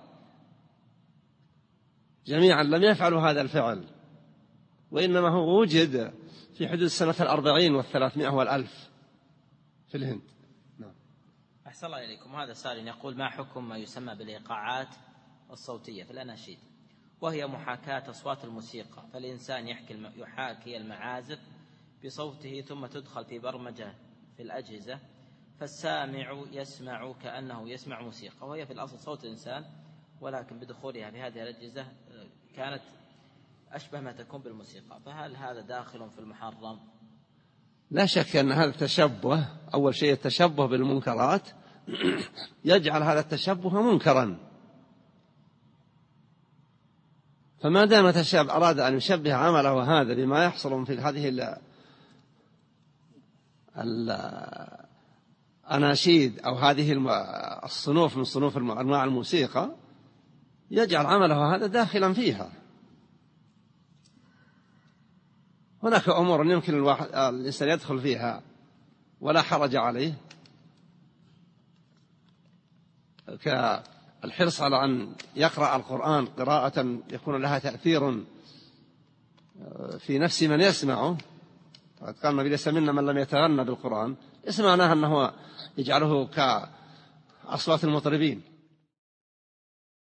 جميعا لم يفعلوا هذا الفعل، وإنما هو وجد في حدود سنة الأربعين والثلاثمائة والألف في الهند. نعم. أحسن الله إليكم. هذا سائل يقول: ما حكم ما يسمى بالإيقاعات الصوتية في الأناشيد، وهي محاكاة أصوات الموسيقى، فالإنسان يحكي يحاكي المعازف بصوته ثم تدخل في برمجة في الأجهزة، فالسامع يسمع كأنه يسمع موسيقى، وهي في الأصل صوت الإنسان، ولكن بدخولها في هذه الأجهزة كانت أشبه ما تكون بالموسيقى. فهل هذا داخل في المحرم؟ لا شك أن هذا التشبه، أول شيء التشبه بالمنكرات يجعل هذا التشبه منكرا. فما دام تشاب أراد أن يشبه عمله هذا بما يحصل في هذه ال الأناشيد أو هذه الصنوف من صنوف أنواع الموسيقى، يجعل عمله هذا داخلا فيها. هناك أمور يمكن الواحد الإنسان يدخل فيها ولا حرج عليه، كالحرص على أن يقرأ القرآن قراءة يكون لها تأثير في نفس من يسمعه. قال النبي: ليس منا من لم يتغنى بالقرآن. اسمعناها أنه يجعله كأصوات المطربين.